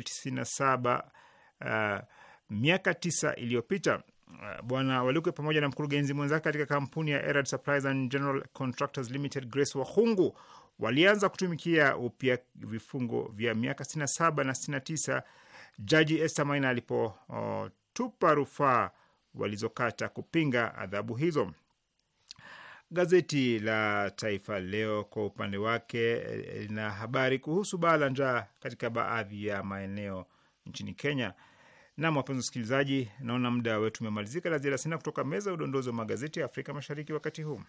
297 miaka 9 iliyopita. Bwana Waluke pamoja na mkurugenzi mwenzake katika kampuni ya Erad Supplies and General Contractors Limited Grace Wahungu walianza kutumikia upya vifungo vya miaka 67 na 69 Jaji Esther Maina alipotupa rufaa walizokata kupinga adhabu hizo. Gazeti la Taifa Leo kwa upande wake lina habari kuhusu baa la njaa katika baadhi ya maeneo nchini Kenya. Na wapenzi wasikilizaji, naona muda wetu umemalizika. La ziada sina kutoka meza ya udondozi wa magazeti ya Afrika Mashariki wakati huu.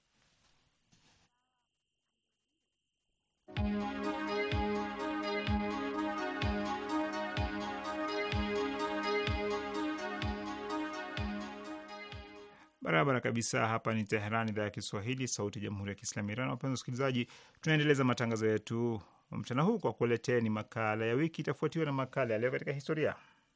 Barabara kabisa. Hapa ni Teheran, idhaa ya Kiswahili, sauti ya Jamhuri ya Kiislamu Iran. Wapenzi wasikilizaji, tunaendeleza matangazo yetu mchana huu kwa kuleteni makala ya wiki, itafuatiwa na makala ya leo katika historia.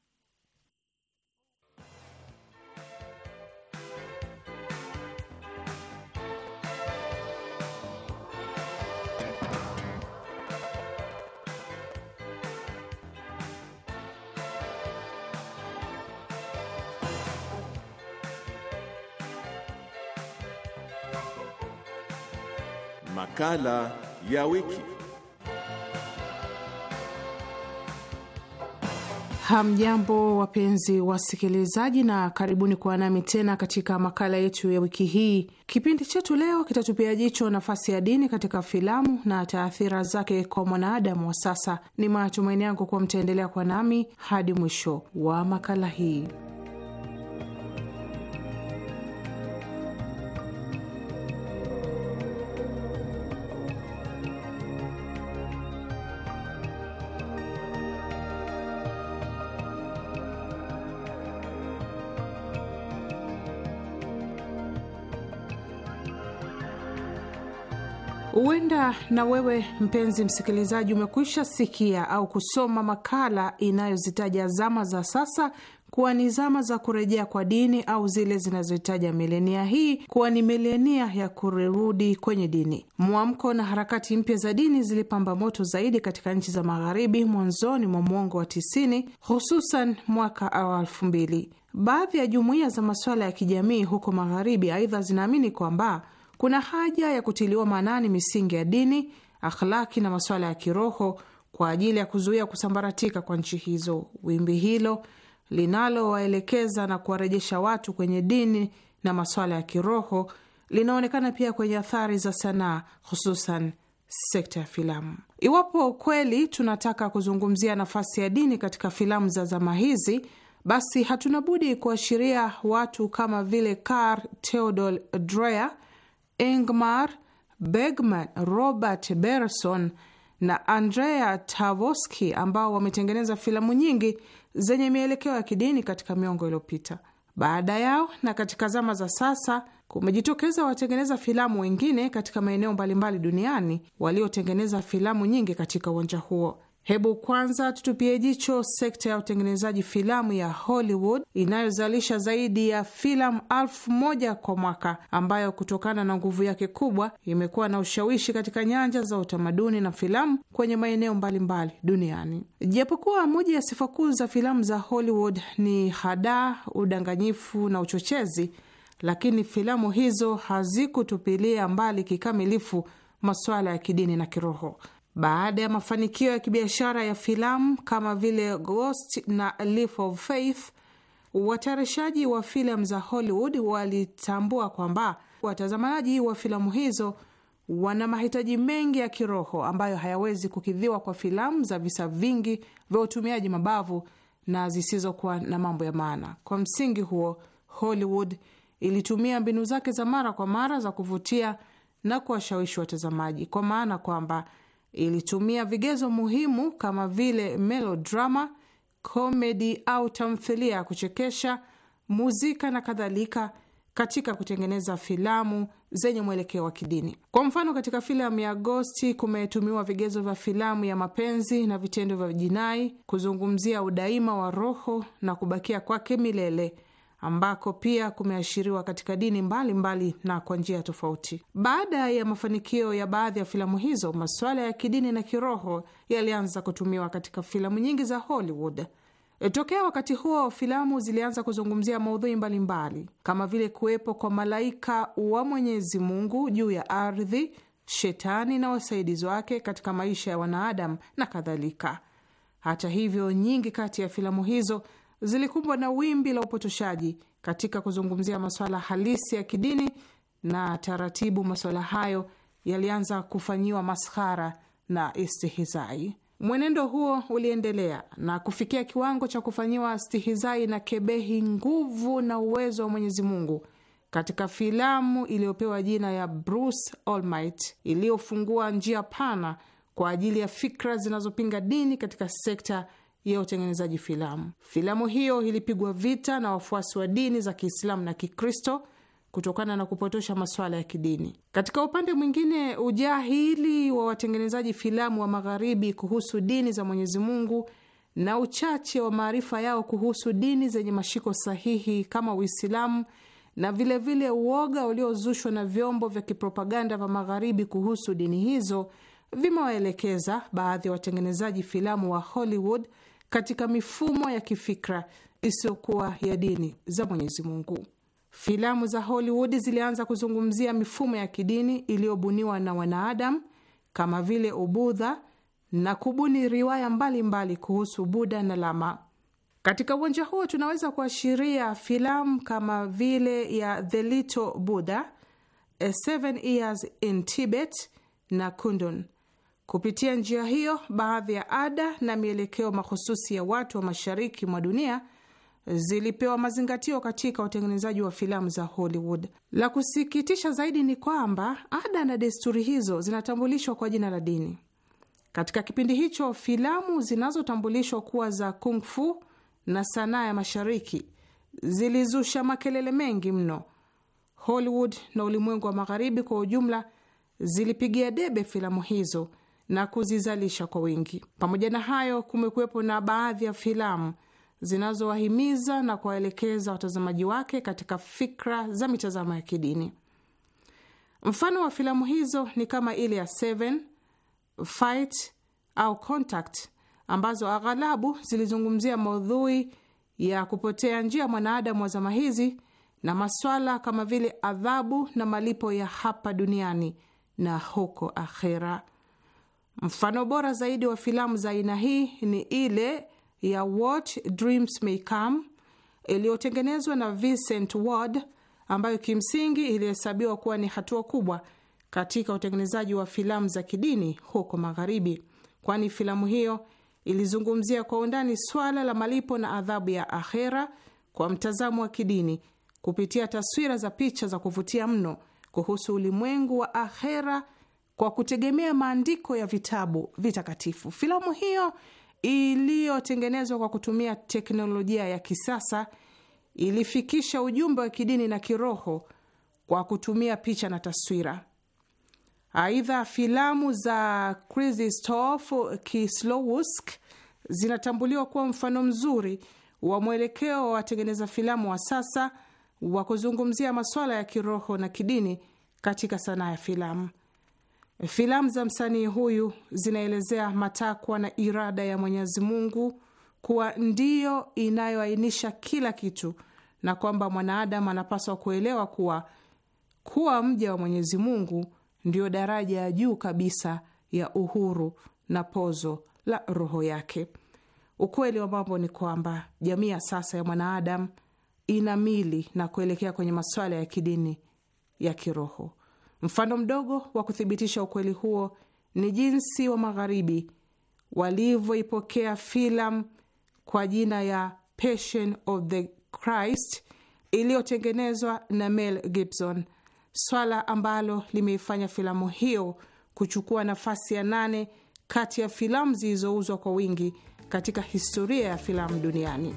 Makala ya wiki. Hamjambo, wapenzi wasikilizaji, na karibuni kuwa nami tena katika makala yetu ya wiki hii. Kipindi chetu leo kitatupia jicho nafasi ya dini katika filamu na taathira zake kwa mwanadamu wa sasa. Ni matumaini yangu kuwa mtaendelea kuwa nami hadi mwisho wa makala hii. Huenda na wewe mpenzi msikilizaji umekwisha sikia au kusoma makala inayozitaja zama za sasa kuwa ni zama za kurejea kwa dini, au zile zinazoitaja milenia hii kuwa ni milenia ya kurudi kwenye dini. Mwamko na harakati mpya za dini zilipamba moto zaidi katika nchi za magharibi mwanzoni mwa mwongo wa 90, hususan mwaka 2000. Baadhi ya jumuiya za masuala ya kijamii huko magharibi aidha zinaamini kwamba kuna haja ya kutiliwa maanani misingi ya dini, akhlaki na masuala ya kiroho kwa ajili ya kuzuia kusambaratika kwa nchi hizo. Wimbi hilo linalowaelekeza na kuwarejesha watu kwenye dini na masuala ya kiroho linaonekana pia kwenye athari za sanaa, hususan sekta ya filamu. Iwapo kweli tunataka kuzungumzia nafasi ya dini katika filamu za zama hizi, basi hatuna budi kuashiria watu kama vile Carl Theodor Dreyer, Ingmar Bergman, Robert Bresson na Andrea Tarkovsky ambao wametengeneza filamu nyingi zenye mielekeo ya kidini katika miongo iliyopita. Baada yao na katika zama za sasa kumejitokeza watengeneza filamu wengine katika maeneo mbalimbali duniani waliotengeneza filamu nyingi katika uwanja huo. Hebu kwanza tutupie jicho sekta ya utengenezaji filamu ya Hollywood inayozalisha zaidi ya filamu 1000 kwa mwaka, ambayo kutokana na nguvu yake kubwa imekuwa na ushawishi katika nyanja za utamaduni na filamu kwenye maeneo mbalimbali duniani. Japokuwa moja ya sifa kuu za filamu za Hollywood ni hadaa, udanganyifu na uchochezi, lakini filamu hizo hazikutupilia mbali kikamilifu masuala ya kidini na kiroho. Baada ya mafanikio ya kibiashara ya filamu kama vile Ghost na Leap of Faith, watayarishaji wa filamu za Hollywood walitambua kwamba watazamaji wa filamu hizo wana mahitaji mengi ya kiroho ambayo hayawezi kukidhiwa kwa filamu za visa vingi vya utumiaji mabavu na zisizokuwa na mambo ya maana. Kwa msingi huo, Hollywood ilitumia mbinu zake za mara kwa mara za kuvutia na kuwashawishi watazamaji, kwa maana kwamba ilitumia vigezo muhimu kama vile melodrama, komedi au tamthilia ya kuchekesha, muzika na kadhalika katika kutengeneza filamu zenye mwelekeo wa kidini. Kwa mfano, katika filamu ya Ghost kumetumiwa vigezo vya filamu ya mapenzi na vitendo vya jinai, kuzungumzia udaima wa roho na kubakia kwake milele, ambako pia kumeashiriwa katika dini mbalimbali na kwa njia tofauti. Baada ya mafanikio ya baadhi ya filamu hizo, masuala ya kidini na kiroho yalianza kutumiwa katika filamu nyingi za Hollywood. Tokea wakati huo, filamu zilianza kuzungumzia maudhui mbalimbali kama vile kuwepo kwa malaika wa Mwenyezi Mungu juu ya ardhi, shetani na wasaidizi wake katika maisha ya wanadamu na kadhalika. Hata hivyo, nyingi kati ya filamu hizo zilikumbwa na wimbi la upotoshaji katika kuzungumzia masuala halisi ya kidini, na taratibu masuala hayo yalianza kufanyiwa maskhara na istihizai. Mwenendo huo uliendelea na kufikia kiwango cha kufanyiwa istihizai na kebehi nguvu na uwezo wa Mwenyezi Mungu katika filamu iliyopewa jina ya Bruce Almighty, iliyofungua njia pana kwa ajili ya fikra zinazopinga dini katika sekta ya utengenezaji filamu. Filamu hiyo ilipigwa vita na wafuasi wa dini za Kiislamu na Kikristo kutokana na kupotosha masuala ya kidini. Katika upande mwingine, ujahili wa watengenezaji filamu wa Magharibi kuhusu dini za Mwenyezi Mungu na uchache wa maarifa yao kuhusu dini zenye mashiko sahihi kama Uislamu, na vilevile uoga uliozushwa na vyombo vya kipropaganda vya Magharibi kuhusu dini hizo vimewaelekeza baadhi ya watengenezaji filamu wa Hollywood katika mifumo ya kifikra isiyokuwa ya dini za Mwenyezi Mungu. Filamu za Hollywood zilianza kuzungumzia mifumo ya kidini iliyobuniwa na wanadamu kama vile Ubudha na kubuni riwaya mbalimbali kuhusu Buddha na Lama. Katika uwanja huo tunaweza kuashiria filamu kama vile ya The Little Buddha, A 7 Years in Tibet na Kundun. Kupitia njia hiyo, baadhi ya ada na mielekeo mahususi ya watu wa mashariki mwa dunia zilipewa mazingatio katika utengenezaji wa filamu za Hollywood. La kusikitisha zaidi ni kwamba ada na desturi hizo zinatambulishwa kwa jina la dini. Katika kipindi hicho, filamu zinazotambulishwa kuwa za kung fu na sanaa ya mashariki zilizusha makelele mengi mno. Hollywood na ulimwengu wa magharibi kwa ujumla zilipigia debe filamu hizo na kuzizalisha kwa wingi. Pamoja na hayo, kumekuwepo na baadhi ya filamu zinazowahimiza na kuwaelekeza watazamaji wake katika fikra za mitazamo ya kidini. Mfano wa filamu hizo ni kama ile ya Seven, Fight au Contact, ambazo aghalabu zilizungumzia maudhui ya kupotea njia mwanadamu wa zama hizi na maswala kama vile adhabu na malipo ya hapa duniani na huko akhera. Mfano bora zaidi wa filamu za aina hii ni ile ya What Dreams May Come iliyotengenezwa na Vincent Ward, ambayo kimsingi ilihesabiwa kuwa ni hatua kubwa katika utengenezaji wa filamu za kidini huko magharibi, kwani filamu hiyo ilizungumzia kwa undani swala la malipo na adhabu ya akhera kwa mtazamo wa kidini kupitia taswira za picha za kuvutia mno kuhusu ulimwengu wa akhera kwa kutegemea maandiko ya vitabu vitakatifu. Filamu hiyo iliyotengenezwa kwa kutumia teknolojia ya kisasa ilifikisha ujumbe wa kidini na kiroho kwa kutumia picha na taswira. Aidha, filamu za Krzysztof Kieslowski zinatambuliwa kuwa mfano mzuri wa mwelekeo wa watengeneza filamu wa sasa wa kuzungumzia masuala ya kiroho na kidini katika sanaa ya filamu. Filamu za msanii huyu zinaelezea matakwa na irada ya Mwenyezi Mungu kuwa ndiyo inayoainisha kila kitu, na kwamba mwanadamu anapaswa kuelewa kuwa mja wa Mwenyezi Mungu ndiyo daraja ya juu kabisa ya uhuru na pozo la roho yake. Ukweli wa mambo ni kwamba jamii ya sasa ya mwanadamu inamili na kuelekea kwenye masuala ya kidini ya kiroho. Mfano mdogo wa kuthibitisha ukweli huo ni jinsi wa magharibi walivyoipokea filamu kwa jina ya Passion of the Christ iliyotengenezwa na Mel Gibson, swala ambalo limeifanya filamu hiyo kuchukua nafasi ya 8 kati ya filamu zilizouzwa kwa wingi katika historia ya filamu duniani.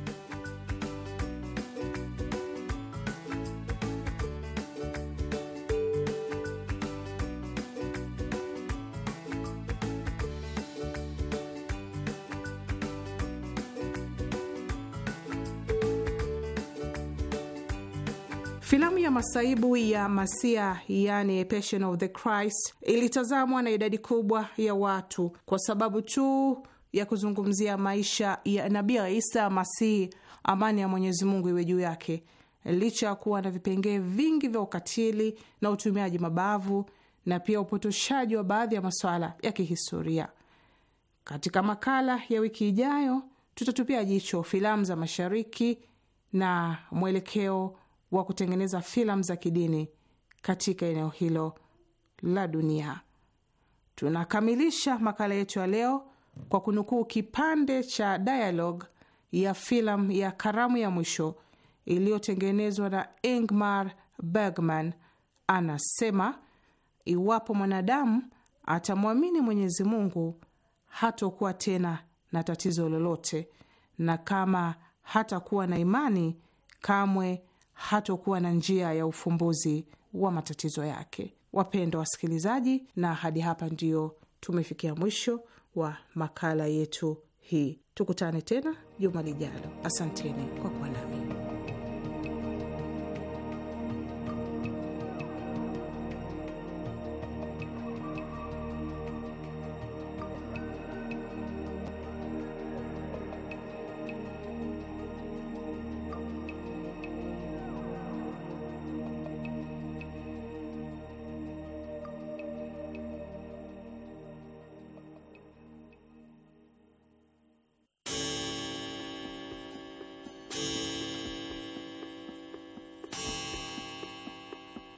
Filamu ya masaibu ya Masia, yani Passion of the Christ, ilitazamwa na idadi kubwa ya watu kwa sababu tu ya kuzungumzia maisha ya Nabii Isa Masihi, amani ya Mwenyezi Mungu iwe juu yake, licha ya kuwa na vipengee vingi vya ukatili na utumiaji mabavu na pia upotoshaji wa baadhi ya masuala ya kihistoria. Katika makala ya wiki ijayo tutatupia jicho filamu za mashariki na mwelekeo wa kutengeneza filamu za kidini katika eneo hilo la dunia. Tunakamilisha makala yetu ya leo kwa kunukuu kipande cha dialogue ya filamu ya Karamu ya Mwisho iliyotengenezwa na Ingmar Bergman. Anasema, iwapo mwanadamu atamwamini Mwenyezi Mungu, hatakuwa tena na tatizo lolote, na kama hatakuwa na imani, kamwe hatakuwa na njia ya ufumbuzi wa matatizo yake. Wapendwa wasikilizaji, na hadi hapa ndio tumefikia mwisho wa makala yetu hii. Tukutane tena juma lijalo. Asanteni kwa kuwa nami.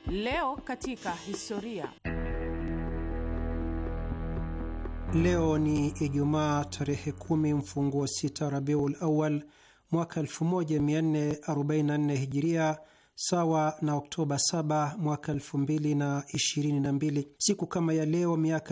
Leo katika historia. Leo ni Ijumaa tarehe 10 mfunguo 6 Rabiul Awal mwaka 1444 Hijiria, sawa na Oktoba 7 mwaka 2022. Siku kama ya leo miaka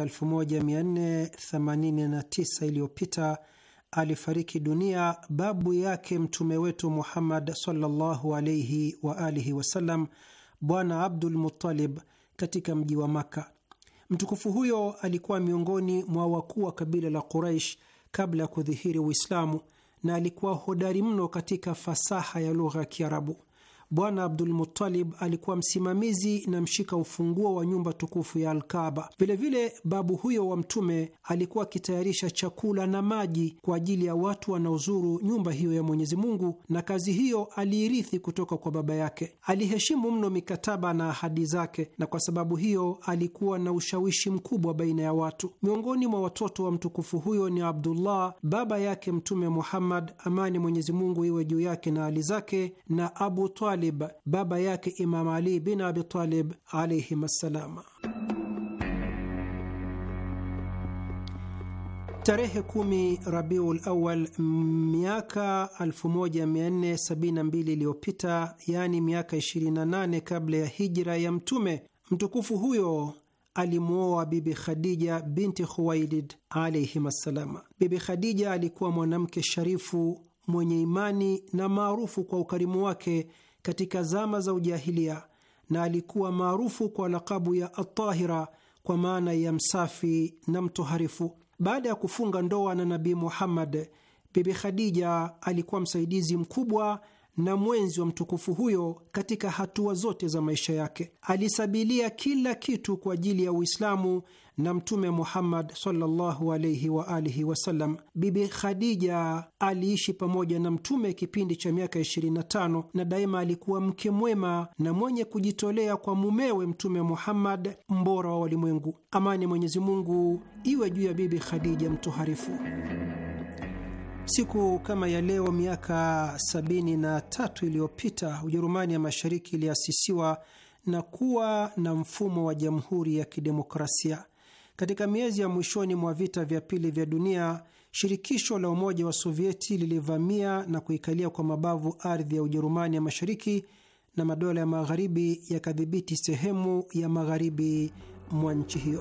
1489 iliyopita alifariki dunia babu yake mtume wetu Muhammad sallallahu alayhi wa alihi wasallam, Bwana Abdul Muttalib, katika mji wa Makka. Mtukufu huyo alikuwa miongoni mwa wakuu wa kabila la Quraish kabla ya kudhihiri Uislamu na alikuwa hodari mno katika fasaha ya lugha ya Kiarabu. Bwana Abdul Muttalib alikuwa msimamizi na mshika ufunguo wa nyumba tukufu ya Al-Kaaba. Vilevile babu huyo wa mtume alikuwa akitayarisha chakula na maji kwa ajili ya watu wanaozuru nyumba hiyo ya Mwenyezi Mungu, na kazi hiyo aliirithi kutoka kwa baba yake. Aliheshimu mno mikataba na ahadi zake, na kwa sababu hiyo alikuwa na ushawishi mkubwa baina ya watu. Miongoni mwa watoto wa mtukufu huyo ni Abdullah, baba yake Mtume Muhammad, amani Mwenyezi Mungu iwe juu yake na ali zake, na Abu Talib, baba yake Imam Ali bin Abi Talib alayhim assalam. Tarehe 10 Rabiul Awal miaka 1472 iliyopita, yani miaka 28 kabla ya hijra ya Mtume, mtukufu huyo alimwoa Bibi Khadija binti Khuwailid alayhim assalam. Bibi Khadija alikuwa mwanamke sharifu mwenye imani na maarufu kwa ukarimu wake katika zama za ujahilia, na alikuwa maarufu kwa lakabu ya At-Tahira, kwa maana ya msafi na mtoharifu. Baada ya kufunga ndoa na Nabii Muhammad, Bibi Khadija alikuwa msaidizi mkubwa na mwenzi wa mtukufu huyo katika hatua zote za maisha yake. Alisabilia kila kitu kwa ajili ya Uislamu na Mtume Muhammad sallallahu alayhi wa alihi wasallam. Bibi Khadija aliishi pamoja na Mtume kipindi cha miaka 25 na daima alikuwa mke mwema na mwenye kujitolea kwa mumewe Mtume Muhammad, mbora wa walimwengu. Amani Mwenyezi Mungu iwe juu ya Bibi Khadija mtoharifu. Siku kama ya leo miaka 73 iliyopita Ujerumani ya Mashariki iliasisiwa na kuwa na mfumo wa jamhuri ya kidemokrasia. Katika miezi ya mwishoni mwa vita vya pili vya dunia, shirikisho la Umoja wa Sovieti lilivamia na kuikalia kwa mabavu ardhi ya Ujerumani ya Mashariki, na madola ya magharibi yakadhibiti sehemu ya magharibi mwa nchi hiyo.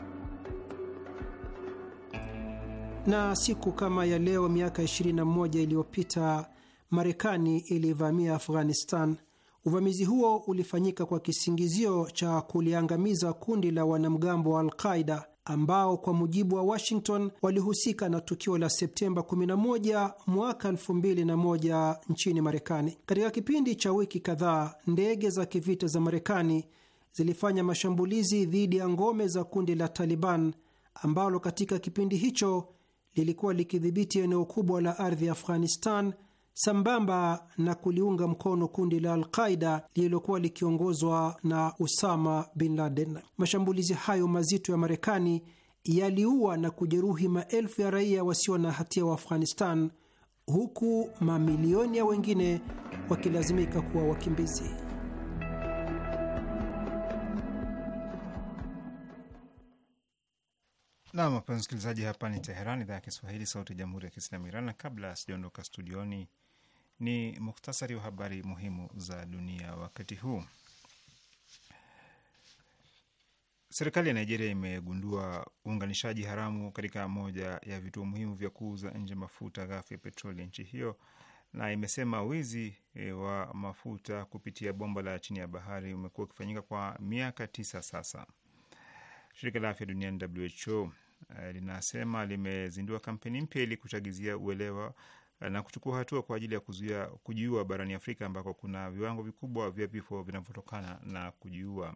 Na siku kama ya leo miaka 21 iliyopita Marekani ilivamia Afghanistan. Uvamizi huo ulifanyika kwa kisingizio cha kuliangamiza kundi la wanamgambo wa Al-Qaida ambao kwa mujibu wa Washington walihusika na tukio la Septemba 11 mwaka 2001 nchini Marekani. Katika kipindi cha wiki kadhaa, ndege za kivita za Marekani zilifanya mashambulizi dhidi ya ngome za kundi la Taliban ambalo katika kipindi hicho lilikuwa likidhibiti eneo kubwa la ardhi ya Afghanistan, sambamba na kuliunga mkono kundi la Al-Qaida lililokuwa likiongozwa na Usama bin Laden. Mashambulizi hayo mazito ya Marekani yaliua na kujeruhi maelfu ya raia wasio na hatia wa Afghanistan, huku mamilioni ya wengine wakilazimika kuwa wakimbizi. Naam, wapenzi msikilizaji, hapa ni Teheran, idhaa ya Kiswahili, sauti ya Jamhuri ya Kiislamu Iran. Na kabla sijaondoka studioni, ni muhtasari wa habari muhimu za dunia wakati huu. Serikali ya Nigeria imegundua uunganishaji haramu katika moja ya vituo muhimu vya kuuza nje mafuta ghafi ya petroli ya nchi hiyo, na imesema wizi wa mafuta kupitia bomba la chini ya bahari umekuwa ukifanyika kwa miaka 9 sasa. Shirika la Afya Duniani WHO linasema limezindua kampeni mpya ili kuchagizia uelewa na kuchukua hatua kwa ajili ya kuzuia kujiua barani Afrika ambako kuna viwango vikubwa vya vifo vinavyotokana na kujiua.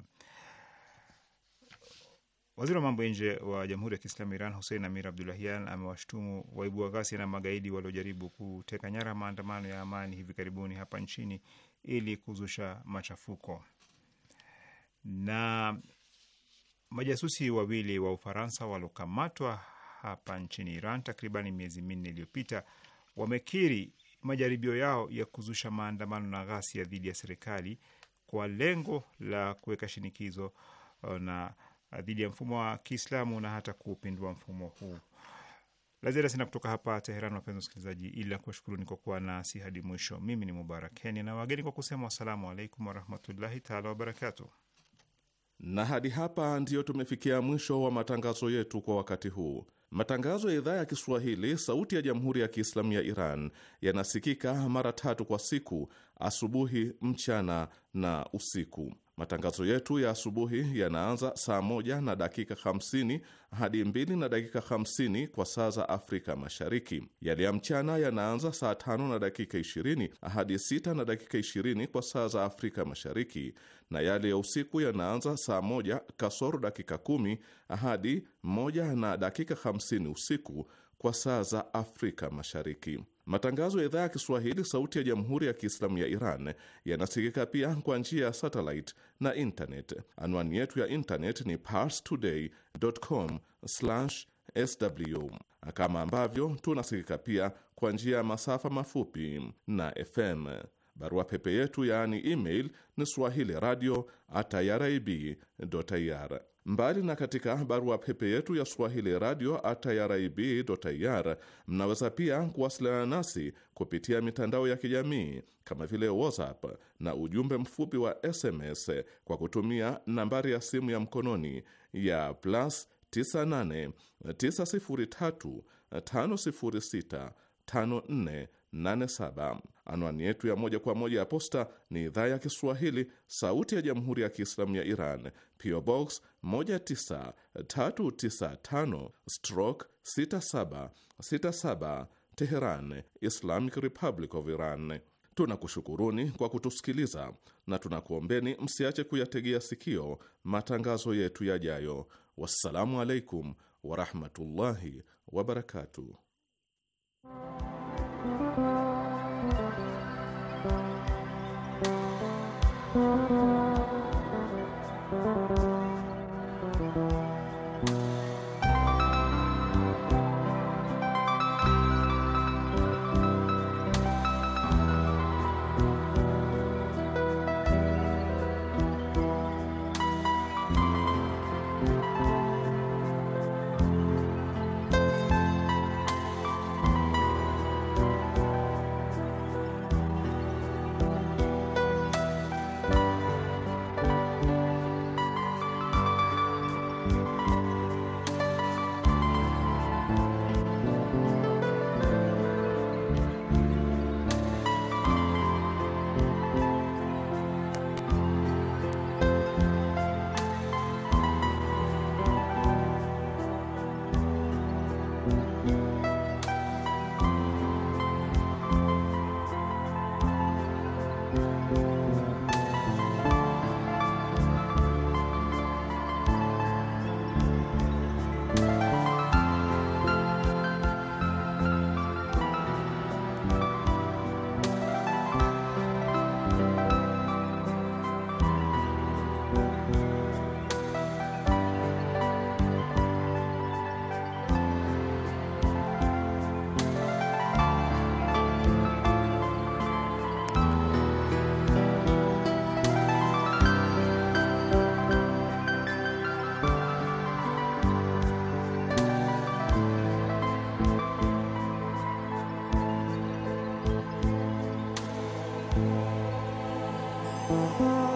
Waziri wa mambo ya nje wa Jamhuri ya Kiislamu Iran Hussein Amir Abdullahian amewashtumu waibua ghasia na magaidi waliojaribu kuteka nyara maandamano ya amani hivi karibuni hapa nchini ili kuzusha machafuko. Na majasusi wawili wa Ufaransa waliokamatwa hapa nchini Iran takriban miezi 4 iliyopita wamekiri majaribio yao ya kuzusha maandamano na ghasia dhidi ya serikali kwa lengo la kuweka shinikizo na dhidi ya mfumo wa Kiislamu na hata kuupindua mfumo huu. La ziada sina kutoka hapa Teheran, wapenzi wasikilizaji, ila kuwashukuruni kwa kuwa nasi hadi mwisho. Mimi ni Mubarak Kenya na wageni kwa kusema wassalamu alaikum warahmatullahi taala wabarakatuh. Na hadi hapa ndiyo tumefikia mwisho wa matangazo yetu kwa wakati huu. Matangazo ya idhaa ya Kiswahili sauti ya Jamhuri ya Kiislamu ya Iran yanasikika mara 3 kwa siku: asubuhi, mchana na usiku. Matangazo yetu ya asubuhi yanaanza saa 1:50 hadi 2:50 kwa saa za Afrika Mashariki. Yale ya mchana yanaanza saa 5:20 hadi 6:20 kwa saa za Afrika Mashariki, na yale ya usiku yanaanza saa 1:10 hadi 1:50 usiku kwa saa za Afrika Mashariki. Matangazo ya idhaa ya Kiswahili sauti ya Jamhuri ya Kiislamu ya Iran yanasikika pia kwa njia ya satellite na internet. Anwani yetu ya internet ni parstoday.com/sw, kama ambavyo tunasikika pia kwa njia ya masafa mafupi na FM. Barua pepe yetu yaani email ni swahili radio@irib.ir. Mbali na katika barua pepe yetu ya swahili radio@irib.ir, mnaweza pia kuwasiliana nasi kupitia mitandao ya kijamii kama vile WhatsApp na ujumbe mfupi wa SMS kwa kutumia nambari ya simu ya mkononi ya +98 903 506 5487. Anwani yetu ya moja kwa moja ya posta ni idhaa ya Kiswahili sauti ya Jamhuri ya Kiislamu ya Iran, PO Box 19395/6767 Teheran, Islamic Republic of Iran. Tunakushukuruni kwa kutusikiliza na tunakuombeni msiache kuyategea sikio matangazo yetu yajayo. Wassalamu alaikum warahmatullahi wabarakatuh. Thank you.